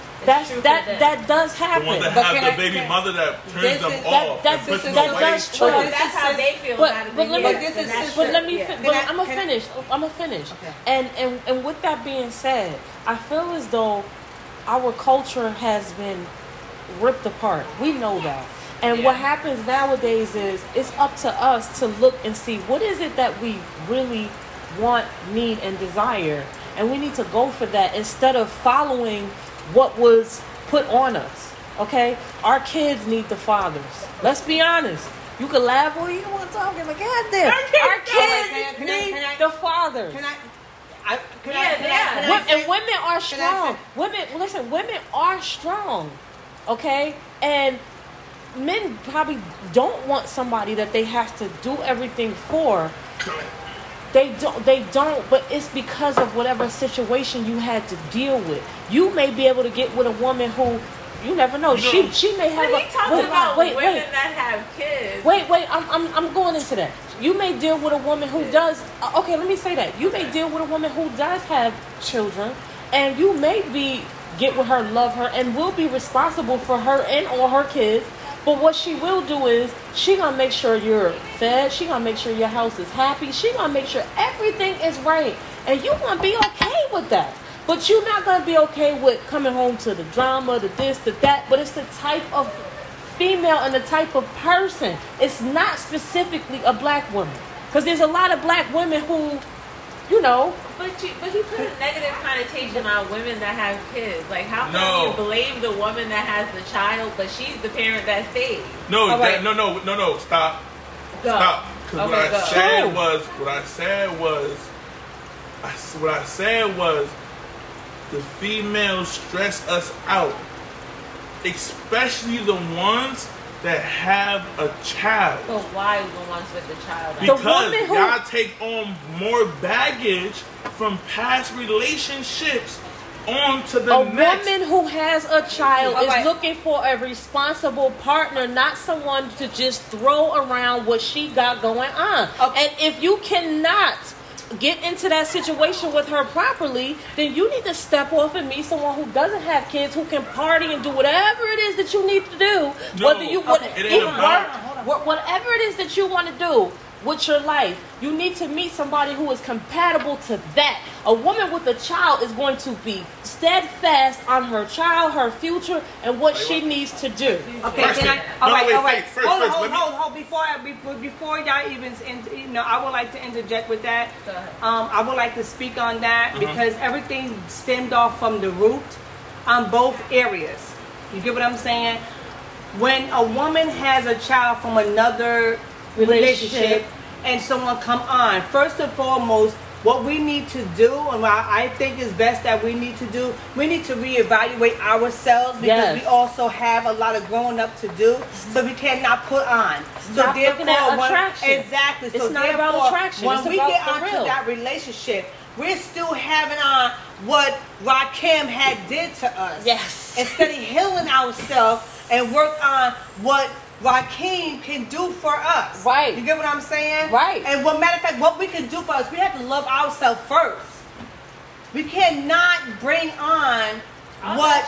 That does happen. The ones that have the baby mother that turns them off. That does true. That's how they feel about it. I'm gonna finish. Okay. And with that being said, I feel as though our culture has been ripped apart. We know that. And what happens nowadays is it's up to us to look and see what is it that we really want, need, and desire. And we need to go for that instead of following what was put on us. Okay? Our kids need the fathers. Let's be honest. You can laugh all you want to talk, but goddamn, our kids need the fathers. And women are strong. Women are strong. Okay? And men probably don't want somebody that they have to do everything for. They don't, but it's because of whatever situation you had to deal with. You may be able to get with a woman who, you never know. She may have. But he talks about women that have kids. I'm going into that. You may deal with a woman who does. Okay, let me say that. You may deal with a woman who does have children, and you may get with her, love her, and will be responsible for her and all her kids. But what she will do is she gonna make sure you're fed. She gonna make sure your house is happy. She gonna make sure everything is right, and you gonna be okay with that. But you're not gonna be okay with coming home to the drama, the this, the that. But it's the type of female and the type of person. It's not specifically a black woman, because there's a lot of black women who, But he put a negative connotation on women that have kids. Like, how can you blame the woman that has the child, but she's the parent that stays? No, stop. Go. Stop. Because what I said was, the females stress us out, especially the ones that have a child. But why the ones with the child? Because y'all take on more baggage from past relationships onto the next. A woman who has a child is looking for a responsible partner, not someone to just throw around what she got going on. Okay. And if you cannot get into that situation with her properly, then you need to step off and meet someone who doesn't have kids, who can party and do whatever it is that you need to do. Whatever it is that you want to do with your life, you need to meet somebody who is compatible to that. A woman with a child is going to be steadfast on her child, her future, and what she needs to do. Okay, all right. Hold. Before y'all even, I would like to interject with that. I would like to speak on that because everything stemmed off from the root on both areas. You get what I'm saying? When a woman has a child from another relationship and someone come on, first and foremost, what we need to do, and what I think is best that we need to do, we need to reevaluate ourselves, because we also have a lot of growing up to do. So we cannot put on. Stop looking at attraction. Exactly. It's So not about attraction. when it's we about get the onto real. that relationship, we're still having on what Rakim had did to us. Yes. Instead of healing ourselves and work on what Rakim can do for us. Right. You get what I'm saying? Right. And what matter of fact, what we can do for us, we have to love ourselves first. We cannot bring on what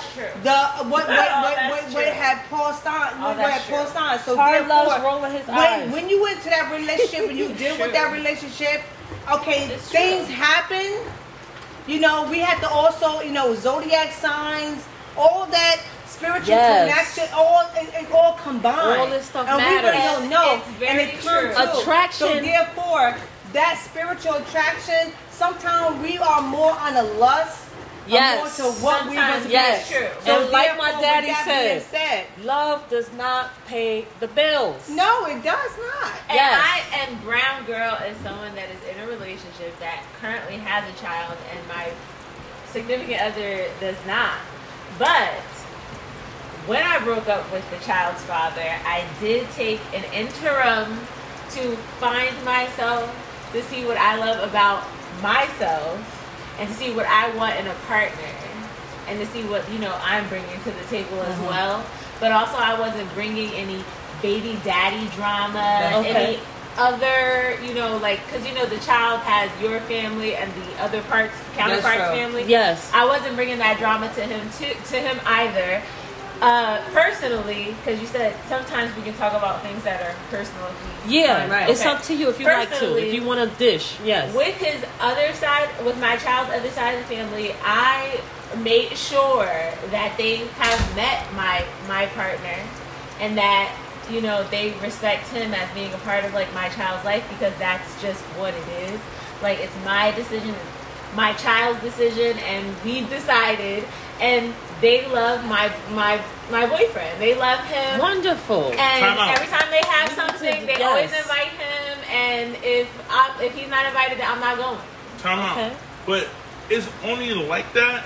had passed on. What had passed on. So Hard therefore, love's rolling his eyes. when you went to that relationship and you deal with that relationship, okay, things happen. You know, we have to also, you know, zodiac signs, all that spiritual connection, all combined. All this stuff and matters. we really don't know. And it comes to attraction. So therefore, that spiritual attraction, sometimes we are more on a lust. Yes. More to what we was yes. True. So and like my therefore, daddy with that said, being said, love does not pay the bills. no, it does not. And Brown Girl is someone that is in a relationship that currently has a child, and my significant other does not. But when I broke up with the child's father, I did take an interim to find myself, to see what I love about myself, and to see what I want in a partner, and to see what, you know, I'm bringing to the table as well. But also, I wasn't bringing any baby daddy drama, any other, you know, like, because, you know, the child has your family and the other counterpart's family. Yes. I wasn't bringing that drama to him either. Personally, because you said sometimes we can talk about things that are personal. It's up to you if you like to. If you want to dish, yes. With his other side, with my child's other side of the family, I made sure that they have met my partner, and that, you know, they respect him as being a part of, like, my child's life, because that's just what it is. Like, it's my decision, my child's decision, and we decided. And they love my boyfriend. They love him. Wonderful. And every time they have something, they always invite him. And if he's not invited, then I'm not going. Time out. But it's only like that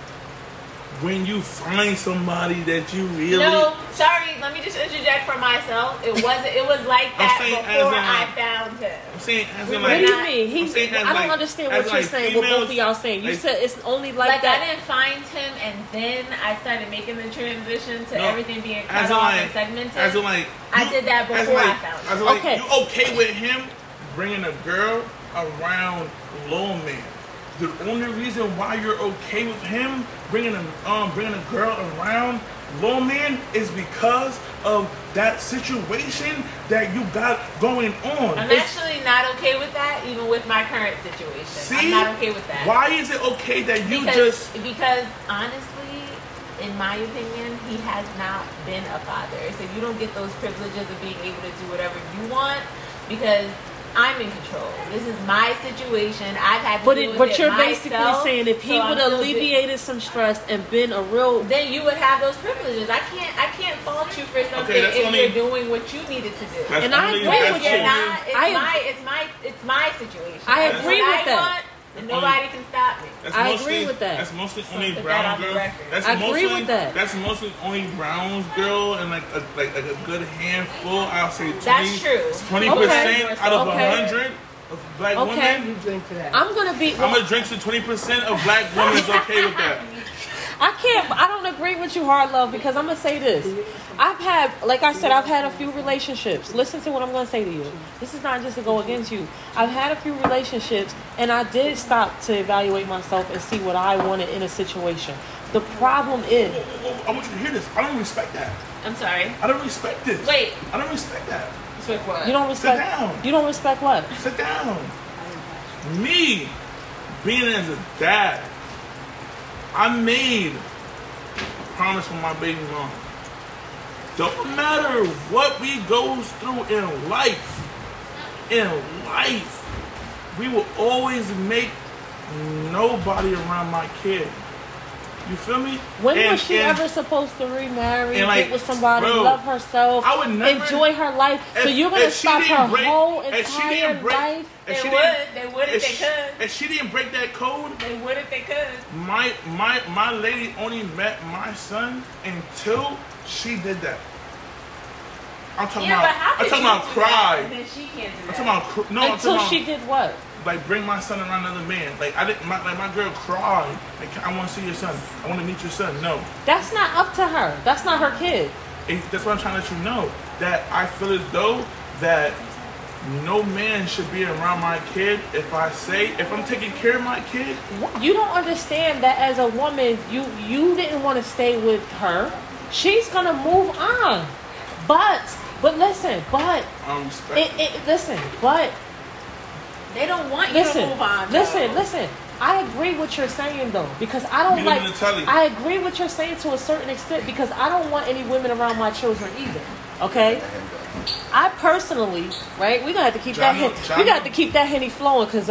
when you find somebody that you really... No, sorry. Let me just interject for myself. It was like that before I found him. I'm saying, as in, what like... do you mean? I don't understand what you're saying, what both of y'all saying. You said it's only like that. I didn't find him, and then I started making the transition to everything being cut off and segmented. As in, like... I did that before I found him. As in, like, you okay with him bringing a girl around Lil Man? The only reason why you're okay with him bringing a girl around Lil Man is because of that situation that you got going on. I'm actually not okay with that, even with my current situation. See? I'm not okay with that. Why is it okay that you Because honestly, in my opinion, he has not been a father. So you don't get those privileges of being able to do whatever you want, because I'm in control. This is my situation. I've had to deal with it But you're myself, basically saying if he would have alleviated some stress and been a real... Then you would have those privileges. I can't fault you for something if you're doing what you needed to do. And I agree with you. It's my situation. I agree with that. And nobody can stop me. I agree with that. That's mostly only brown girls. I agree with that. That's mostly only brown girl, and like a good handful. I'll say 20%. That's true. 20% out of 100 of black women. You drink to that. I'm gonna drink to 20% of black women is okay with that. I don't agree with you, Hard Love, because I'm going to say this. I've had a few relationships. Listen to what I'm going to say to you. This is not just to go against you. I've had a few relationships, and I did stop to evaluate myself and see what I wanted in a situation. The problem is... I want you to hear this. I don't respect that. I'm sorry. I don't respect this. Wait. I don't respect that. Respect what? You don't respect... Sit down. You don't respect what? Sit down. Me, being as a dad, I made a promise with my baby mom. Don't matter what we go through in life, we will always make nobody around my kid You feel me? When was she ever supposed to remarry, like, get with somebody, love herself, I would never, enjoy her life? So you're going to stop her whole entire life? They would if they could. If she didn't break that code, they would if they could. My lady only met my son until she did that. I'm talking about cry. And then she can't do that. I'm talking about until she did what? Like bring my son around another man. Like I didn't. My girl cried. Like I want to see your son. I want to meet your son. No. That's not up to her. That's not her kid. That's what I'm trying to let you know. That I feel as though that no man should be around my kid if I'm taking care of my kid. You don't understand that as a woman, you didn't want to stay with her. She's gonna move on. But listen, but they don't want you to move on. Listen. I agree what you're saying though, because I don't I agree what you're saying to a certain extent, because I don't want any women around my children either. Okay. I personally, right? We gonna have to keep we got to keep that Henny flowing, cause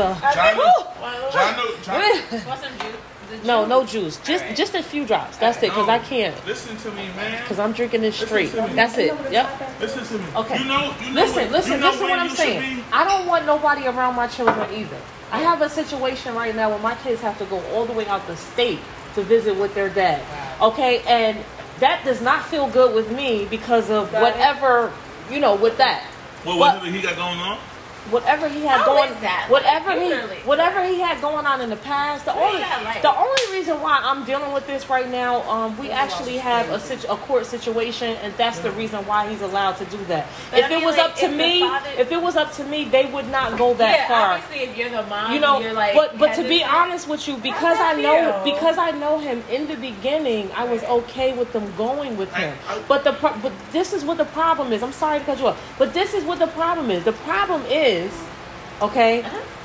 no juice, just a few drops. That's it, cause I can't. Listen to me, man. Cause I'm drinking this straight. That's it. Yep. Listen to me. Okay. Listen what I'm saying. I don't want nobody around my children either. I have a situation right now where my kids have to go all the way out the state to visit with their dad. Okay, and that does not feel good with me because of whatever, with that. Whatever he got going on? Whatever he had whatever he had going on in the past. The only reason why I'm dealing with this right now, we actually have a court situation, and that's the reason why he's allowed to do that. If it was up to me, they would not go that far. Obviously, if you're the mom, you're like. But to be honest with you, because I know him in the beginning, I was okay with them going with him. But this is what the problem is. I'm sorry to cut you off, but this is what the problem is. The problem is. Okay.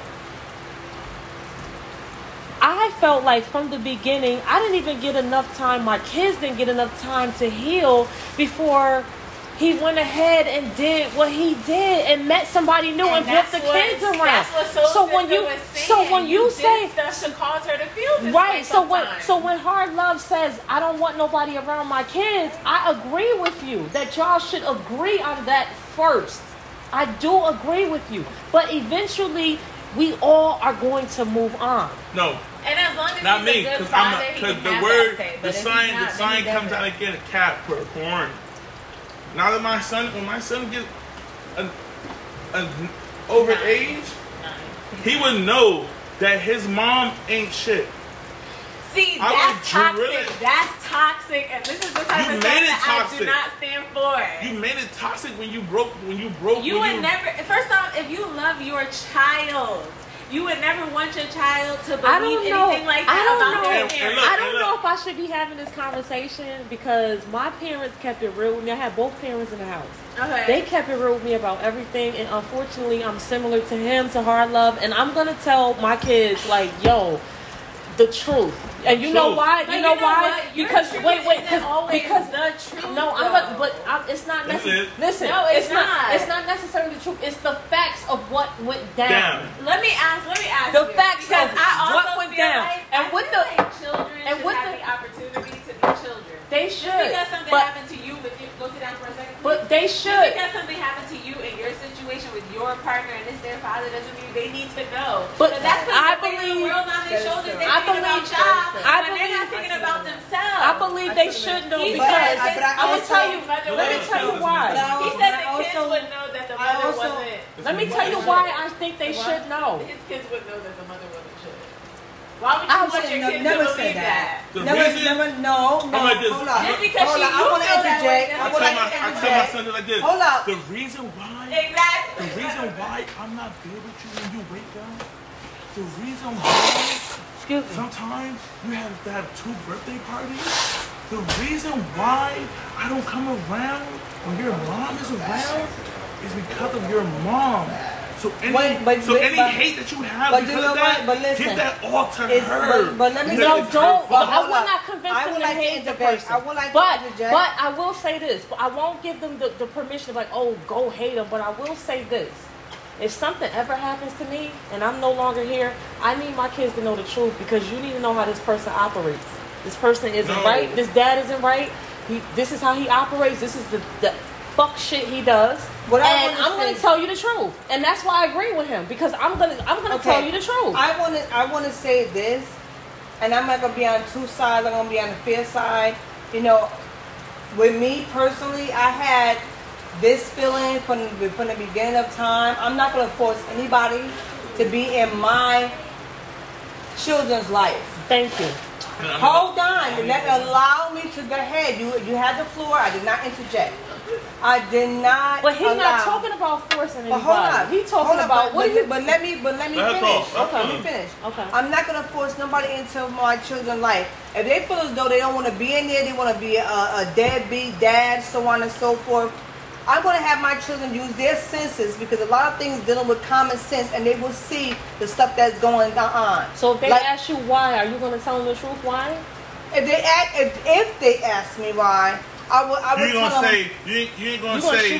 I felt like from the beginning, I didn't even get enough time. My kids didn't get enough time to heal before he went ahead and did what he did and met somebody new and brought the kids around. That's what so when you say stuff to cause her to feel this right, way so when Hard Love says I don't want nobody around my kids, I agree with you that y'all should agree on that first. I do agree with you, but eventually we all are going to move on. No, and as long as not me, because the sign comes out again a cat for porn. Now that when my son gets an over age, he would know that his mom ain't shit. See, that's toxic. That's toxic, and this is the type of stuff that I do not stand for. You made it toxic when you broke. You would never. First off, if you love your child, you would never want your child to believe anything like that about their parents. I don't know if I should be having this conversation because my parents kept it real with me. I had both parents in the house. Okay. They kept it real with me about everything, and unfortunately, I'm similar to him, to Hard Love, and I'm gonna tell my kids like, yo, the truth. And you know why? Because because the truth. No, it's not necessarily. Listen, no, it's not. It's not necessarily the truth. It's the facts of what went down. Let me ask the facts of what went down. And with the children should have the opportunity to be children. They should. Just because something happened to you, go sit down for a second. But they should. Just because something happened to you in your situation with your partner and it's their father doesn't mean they need to know. But that's I believe the world on their shoulders. They're thinking about child, but they're not thinking about themselves. I believe they should know because I'm gonna tell you. Let me tell you why. He said the kids would know that the mother wasn't. Let me tell you why I think they should know. His kids would know that the mother wasn't shit. Why would you want your kids to believe that? No. Hold on. Just because I want to interject. I tell my son like this. Hold up. The reason why. Exactly. The reason why I'm not there with you when you wake up. The reason why. Sometimes you have to have 2 birthday parties. The reason why I don't come around when your mom is around is because of your mom. So any hate that you have because of that, give that all to her. But let me I will not convince them to hate the person. But I will say this. But I won't give them the permission to go hate them. But I will say this. If something ever happens to me and I'm no longer here, I need my kids to know the truth because you need to know how this person operates. This person isn't right. This dad isn't right. This is how he operates. This is the fuck shit he does. I'm going to tell you the truth, and that's why I agree with him, because I'm gonna tell you the truth. I want to say this, and I'm not gonna be on two sides. I'm gonna be on the fair side. You know, with me personally, I had this feeling from the beginning of time. I'm not gonna force anybody to be in my children's life. Thank you. Hold on. Allow me to go ahead. You had the floor. I did not interject. I did not. But he's not talking about forcing anybody. But hold on. He's talking about but let me finish. Okay. Let me finish. Okay. I'm not gonna force nobody into my children's life. If they feel as though they don't want to be in there, they want to be a deadbeat dad, so on and so forth. I'm going to have my children use their senses, because a lot of things dealing with common sense, and they will see the stuff that's going on. So if they ask you why, are you going to tell them the truth? Why? If they ask me why, I will tell them. You ain't gonna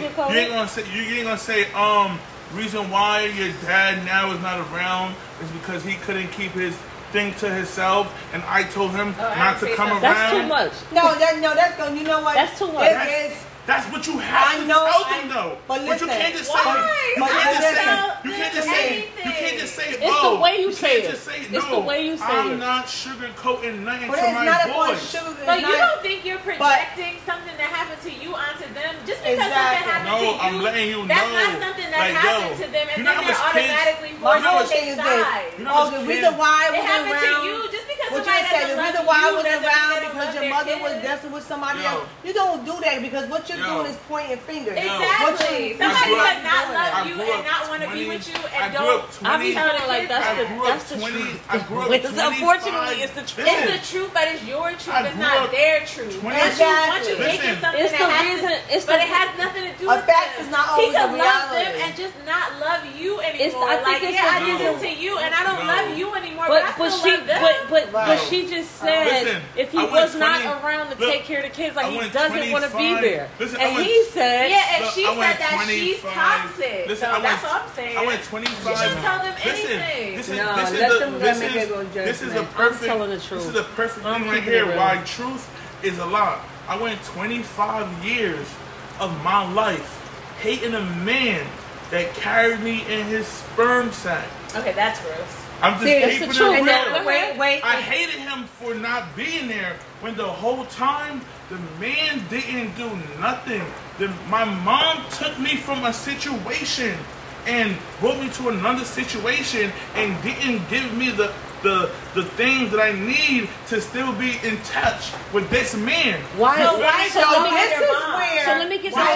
say reason why your dad now is not around is because he couldn't keep his thing to himself, and I told him not to come around. That's too much. No, that's going. You know what? That's too much. That's what you have to tell them, though. But listen, you can't just say. You can't just say. It's the way you say it. It's the way you say it. I'm not sugarcoating nothing to my boys. But you don't think you're projecting something that happened to you onto them just because something happened to you? I'm letting you know. That's not something that happened to them, and then they're automatically forced to take sides. The reason why it happened to you just because somebody doesn't love you. The reason why I wasn't around because your mother was dancing with somebody else. You don't do that, because what you're doing is pointing fingers. Exactly. Somebody could not love you and not want to be with you and don't. I'm telling you, like that's the truth. Unfortunately, it's the truth. It's the truth, but it's your truth. It's not their truth. Once you make it something it's the reason. But it has nothing to do with fact is not always he could love them and just not love you anymore. I did this to you and I don't love you anymore. But I still love them. But she just said if he was not around to take care of the kids, like he doesn't want to be there. And he said, and she said that she's toxic. So that's what I'm saying. I went 25. You shouldn't tell them anything. This is a perfect thing right here. Why truth is a lot. I went 25 years of my life hating a man that carried me in his sperm sac. Okay, that's gross. I'm just keeping it real. Wait. I hated him for not being there when the whole time the man didn't do nothing. My mom took me from a situation and brought me to another situation and didn't give me the things that I need to still be in touch with this man. Why? So let me get this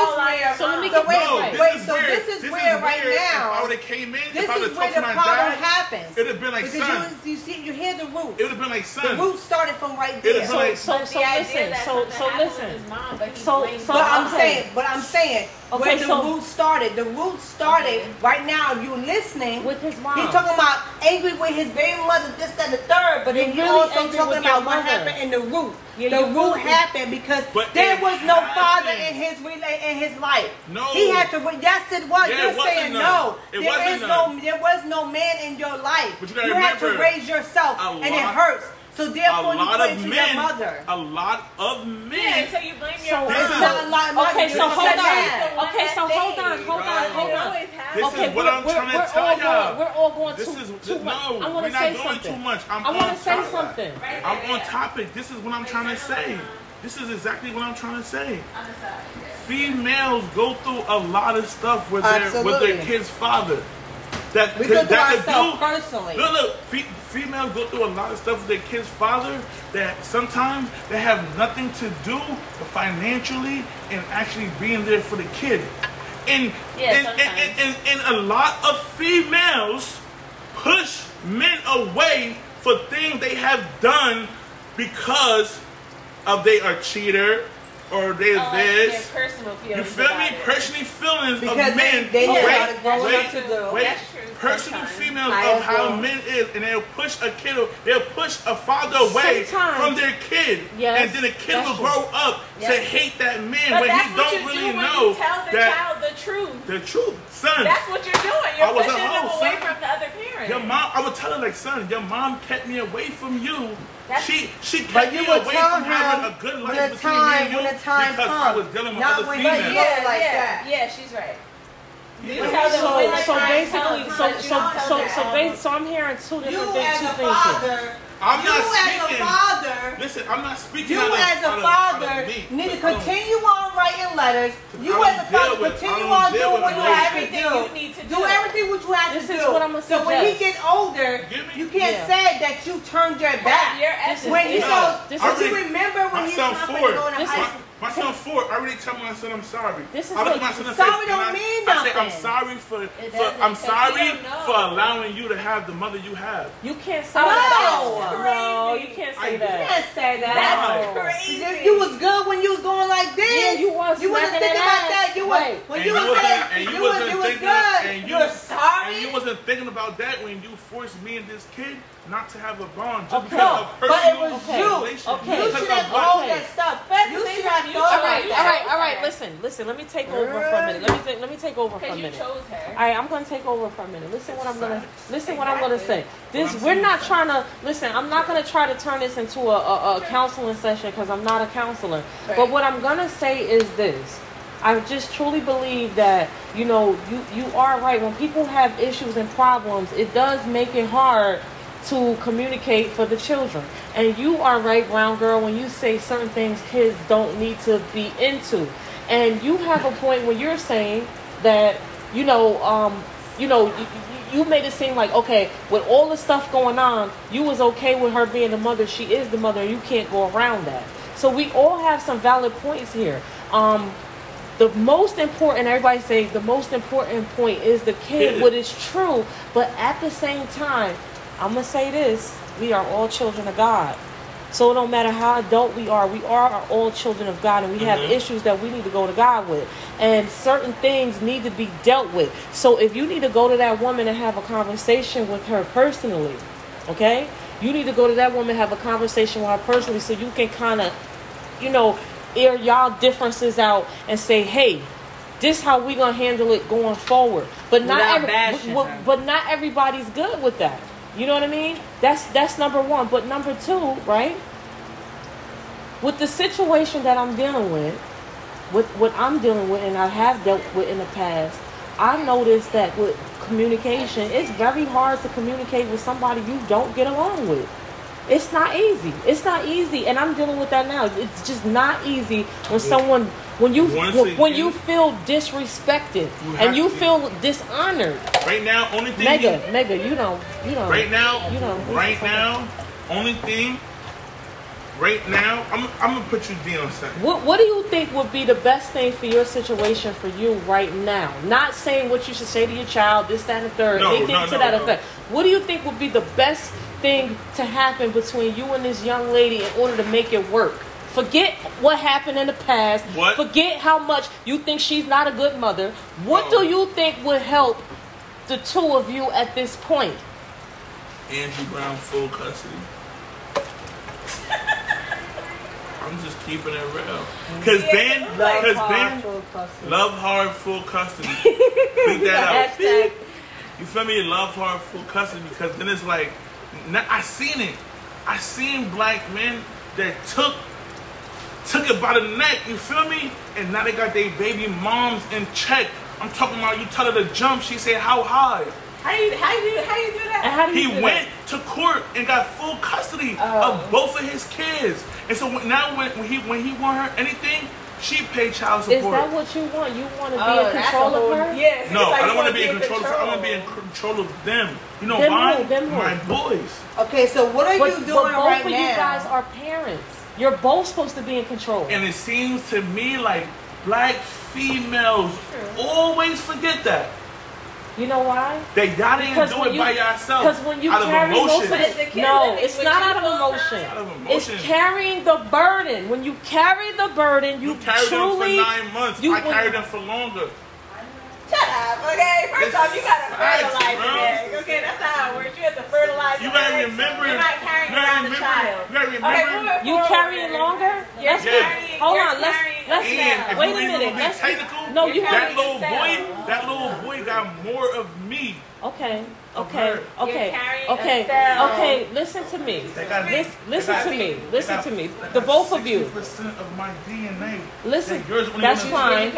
where right now. If I would have came in, this if I would is have where talked the to my problem dad, happens. it would have been like, because son. You hear the root. It would have been like, son. The root started from right there. But I'm saying. Okay, the root started. The root started right now. If you're listening with his mom. He's talking about angry with his baby mother, this, that, and the third. But then you're also talking about what happened in the root. The root happened because there was no father in his life. No, he had to. Yes, it was. Yeah, you're saying no. There was no man in your life. But you had to raise yourself, and it hurts. So therefore, you put it to your mother. A lot of men. Yeah, so you blame your mother. It's not a lot of mother. Okay, so hold on. This is what I'm trying to tell y'all. We're all going too much. No, I want to say something. Too much. I want to say something. I'm on topic. This is what I'm trying to say. This is exactly what I'm trying to say. Females go through a lot of stuff with their kid's father. We go through ourselves personally. Look, females go through a lot of stuff with their kid's father that sometimes they have nothing to do with financially and actually being there for the kid. And a lot of females push men away for things they have done because of they are cheater or they this. Personal feelings. You feel me? Personal feelings because of men. Personal females of how men is, and they'll push a father away from their kid, and then the kid will grow up to hate that man when he don't really know that. Tell the child the truth. The truth, son. That's what you're doing. You're pushing them away from the other parent. Your mom, I would tell her like, son, your mom kept me away from you. She kept me away from having a good life between me and you because I was dealing with other females. Yeah, she's right. Yeah. So I'm hearing two different things here. I'm not speaking. As a father, listen, I'm not speaking. You as a father need to continue on writing letters. You as a father continue on doing what you have to do. Do everything what you have to do. This is what I'm gonna suggest. So when he get older, you can't say that you turned your back. When he goes, you remember when he was going to high school. My son 4, I already tell my son I'm sorry. I look at my son and sorry don't mean nothing. I say I'm sorry for allowing you to have the mother you have. You can't say that. No, you can't say that. You can't say that. That's crazy. You was good when you was going like this. Yeah, you was. You wasn't thinking about that. You was when you was good. You were sorry. And you wasn't thinking about that when you forced me and this kid not to have a bond just because of but it was you. Okay. You should have all that stuff. You should have all right. Listen. Let me take over for a minute. Let me take over for a minute. Because you chose her. All right, I'm going to take over for a minute. Listen what I'm going to say. We're not trying to listen. I'm not going to try to turn this into a counseling session because I'm not a counselor. Right. But what I'm going to say is this. I just truly believe that, you are right. When people have issues and problems, it does make it hard to communicate for the children. And you are right, Brown Girl, when you say certain things kids don't need to be into. And you have a point when you're saying that, you made it seem like, okay, with all the stuff going on, you was okay with her being the mother. She is the mother, and you can't go around that. So we all have some valid points here. The most important, everybody say the most important point is the kid, what is true. But at the same time, I'm going to say this, we are all children of God. So it don't matter how adult we are all children of God, and we have issues that we need to go to God with. And certain things need to be dealt with. So if you need to go to that woman and have a conversation with her personally, okay? You need to go to that woman and have a conversation with her personally so you can kind of, air y'all differences out and say, hey, this how we going to handle it going forward. But not everybody's good with that. You know what I mean? That's number one. But number two, right? With the situation that I'm dealing with what I'm dealing with and I have dealt with in the past, I noticed that with communication, it's very hard to communicate with somebody you don't get along with. It's not easy. And I'm dealing with that now. It's just not easy when you feel disrespected and you feel dishonored. Right now, only thing Mega, you don't. Right now, I'm gonna put you down on something. What do you think would be the best thing for your situation for you right now? Not saying what you should say to your child, this, that, and the third. Anything to that effect. What do you think would be the best thing to happen between you and this young lady in order to make it work? Forget what happened in the past. What? Forget how much you think she's not a good mother. What do you think would help the two of you at this point? Angie Brown full custody. I'm just keeping it real. Because then, love hard full custody. Beat that out. You feel me? Love hard full custody, because then it's like, I seen it. I seen black men that took it by the neck, you feel me? And now they got their baby moms in check. I'm talking about, you tell her to jump, she said how high? How do you do that? He went to court and got full custody of both of his kids. And so now when he want her anything, she paid child support. Is that what you want? You want to be in control of her? Yes. No, I don't want to be in control of her. I want to be in control of them. You know why? My boys. Okay, so what are you doing right now? Both of you guys are parents. You're both supposed to be in control. And it seems to me like black females always forget that. You know why? That y'all didn't do it by yourself. Because when you carry emotion. No, it's not out of emotion. It's carrying the burden. When you carry the burden, you carry truly... them for 9 months. I carried them for longer. Shut up, okay? First off, you gotta fertilize the egg. Okay, that's not how it works. You have to fertilize the egg. You gotta remember. You're not carrying around the child. You gotta remember. You carry it longer? Yes, Hold on, let's wait a minute. Let's be technical. No, you that little boy got more of me. Okay. Okay. Listen to me. Listen to me. The both of you. 60% of my DNA. Listen. That's fine.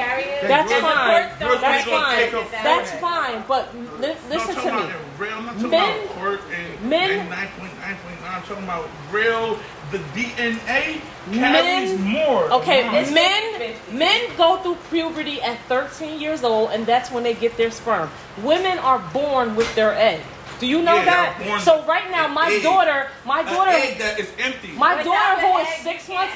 That's fine. But listen to me. I'm not talking about quirk and 9.9.9. I'm talking about real. The DNA carries more. Okay, men go through puberty at 13 years old, and that's when they get their sperm. Women are born with their egg. Do you know that? So right now, my daughter, egg that is empty. My daughter who is 6 months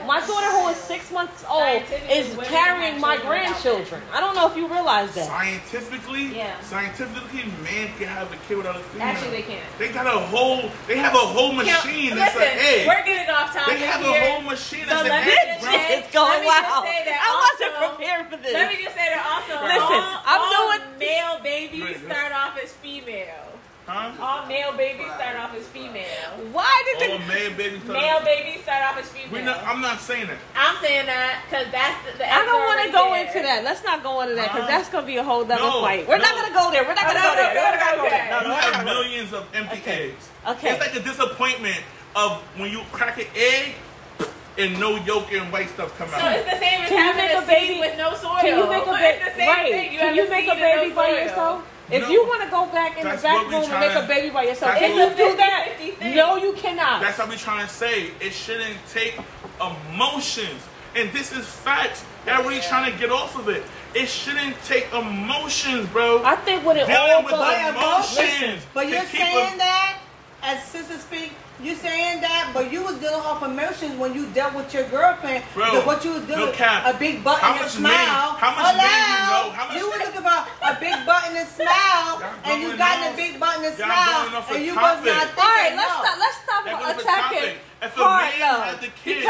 old, is carrying my grandchildren. I don't know if you realize that. Scientifically, man can have a kid without a female. Actually, they can't. They have a whole machine that's an egg. We're getting off topic. They have a whole machine that's an egg. It's going wild. I wasn't prepared for this. Let me just say that also. Listen, all male babies start off as female. Huh? All male babies start off as female. Why did all male babies start off as female? I'm not saying that. I'm saying that because that's the I don't want to go into that. Let's not go into that because that's going to be a whole other fight. We're not going to go there. We're not going to go there. You have millions of empty eggs. Okay. It's like a disappointment of when you crack an egg and no yolk and white stuff come out. So it's the same as having a baby with no soil. Can you make a baby? Right. Can you make a baby by yourself? If you want to go back in the back room and make a baby by yourself, can you do that? No, you cannot. That's what we're trying to say. It shouldn't take emotions. And this is facts. They're really trying to get off of it. It shouldn't take emotions, bro. I think what it all goes emotions. But you're saying that, as Sister Speak, you saying that, but you was dealing off emotions when you dealt with your girlfriend. Bro, what you was dealing a big butt and a smile. How much man you know? You were looking for a big butt and a smile, and you got a big butt and a smile, and you was not thinking. All right, let's stop attacking. If a man had the kids,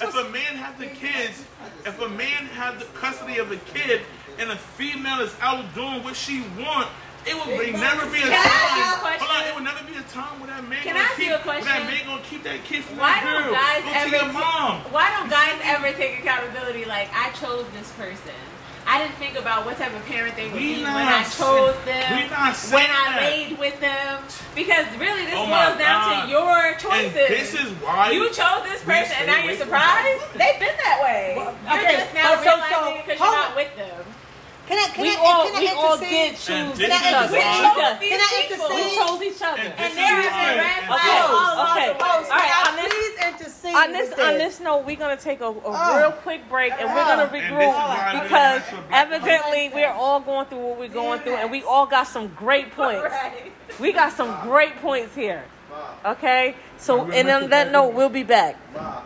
if a man had the custody of a kid, and a female is out doing what she wants. It would never be a time. Hold on, it would never be a time where that man gonna keep that kid from that girl. Go to your mom. Why don't guys ever take accountability? Like, I chose this person. I didn't think about what type of parent they would be when I chose them, when I laid with them. Because really, this boils down to your choices. And this is why you chose this person, and now you're surprised. They've been that way. You're just now realizing because you're not with them. We all did choose each other. We chose each other. And there has been red flags all on this note, we're going to take a real quick break and we're going to regroup because evidently we're all going through what we're going through and we all got some great points. We got some great points here. Okay? So, and on that note, we'll be back.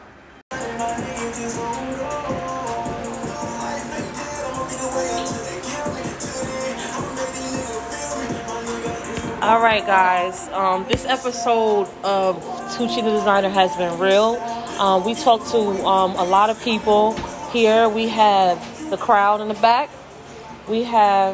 All right, guys. This episode of Tucci the Designer has been real. We talked to a lot of people here. We have the crowd in the back. We have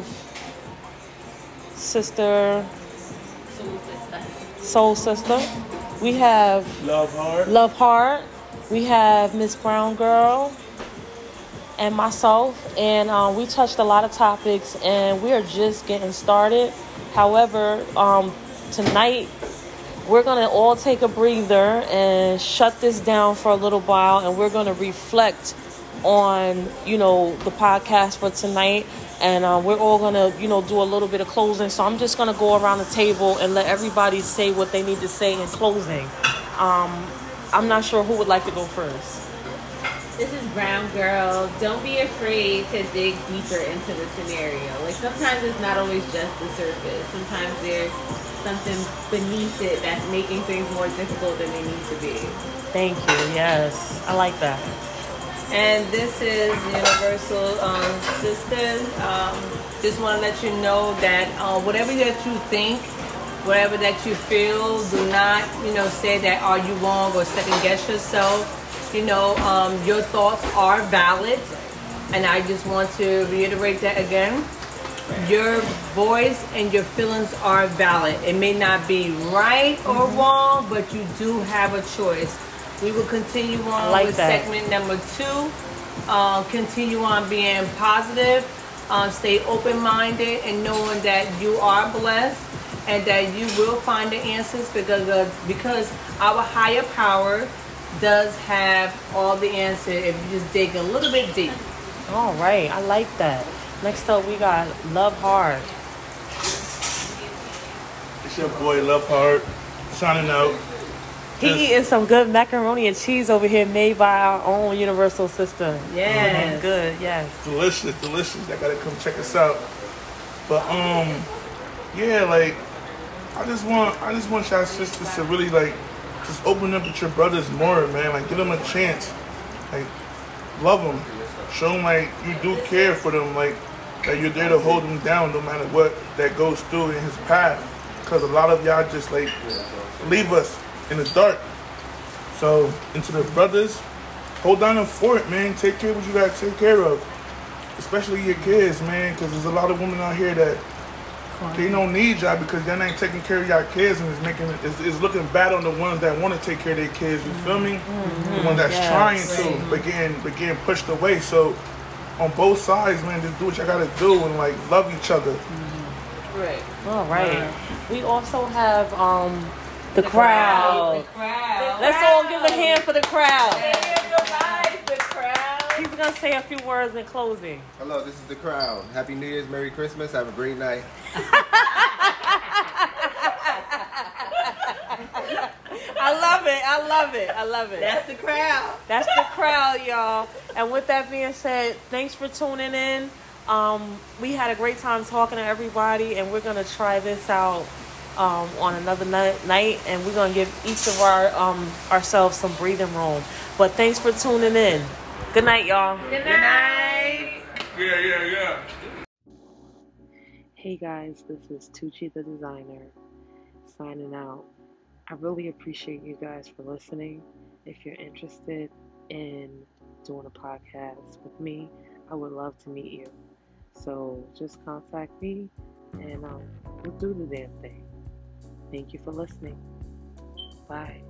Soul Sister. We have Love Heart. We have Miss Brown Girl and myself. And we touched a lot of topics, and we are just getting started. However, tonight we're going to all take a breather and shut this down for a little while, and we're going to reflect on, the podcast for tonight, and we're all going to, do a little bit of closing. So I'm just going to go around the table and let everybody say what they need to say in closing. I'm not sure who would like to go first. This is Brown Girl. Don't be afraid to dig deeper into the scenario. Like, sometimes it's not always just the surface. Sometimes there's something beneath it that's making things more difficult than they need to be. Thank you. Yes. I like that. And this is Universal Sisters. Just want to let you know that whatever that you think, whatever that you feel, do not, say that are you wrong or second guess yourself. Your thoughts are valid, and I just want to reiterate that again. Your voice and your feelings are valid. It may not be right or wrong, but you do have a choice. We will continue on with segment number 2 continue on being positive, stay open-minded, and knowing that you are blessed and that you will find the answers because our higher power does have all the answers if you just dig a little bit deep. All right, I like that. Next up, we got Love Hard. It's your boy Love Hard, signing out. He eating some good macaroni and cheese over here made by our own Universal System. Yes. Good, yes. Delicious. I gotta come check us out. But yeah, like I just want y'all sisters to really like just open up with your brothers more, man. Like give them a chance. Like love them. Show them like you do care for them. Like that you're there to hold them down no matter what that goes through in his path. Because a lot of y'all just like leave us in the dark. So, into the brothers, hold down the fort, man. Take care of what you gotta take care of. Especially your kids, man. Because there's a lot of women out here that they don't need y'all because y'all ain't taking care of y'all kids, and it's looking bad on the ones that want to take care of their kids. You feel me? The one that's trying to, but getting pushed away. So, on both sides, man, just do what y'all gotta do and like love each other. Right. All right. We also have the crowd. Let's all give a hand for the crowd. The crowd. He's gonna say a few words in closing. Hello, this is the crowd. Happy New Year's, Merry Christmas. Have a great night. I love it. That's the crowd. That's the crowd, y'all. And with that being said, thanks for tuning in. We had a great time talking to everybody, and we're gonna try this out on another night, and we're gonna give each of our ourselves some breathing room. But thanks for tuning in. Good night, y'all. Good night. Yeah. Hey guys, this is Tucci the Designer signing out. I really appreciate you guys for listening. If you're interested in doing a podcast with me, I would love to meet you. So just contact me and we'll do the damn thing. Thank you for listening. Bye.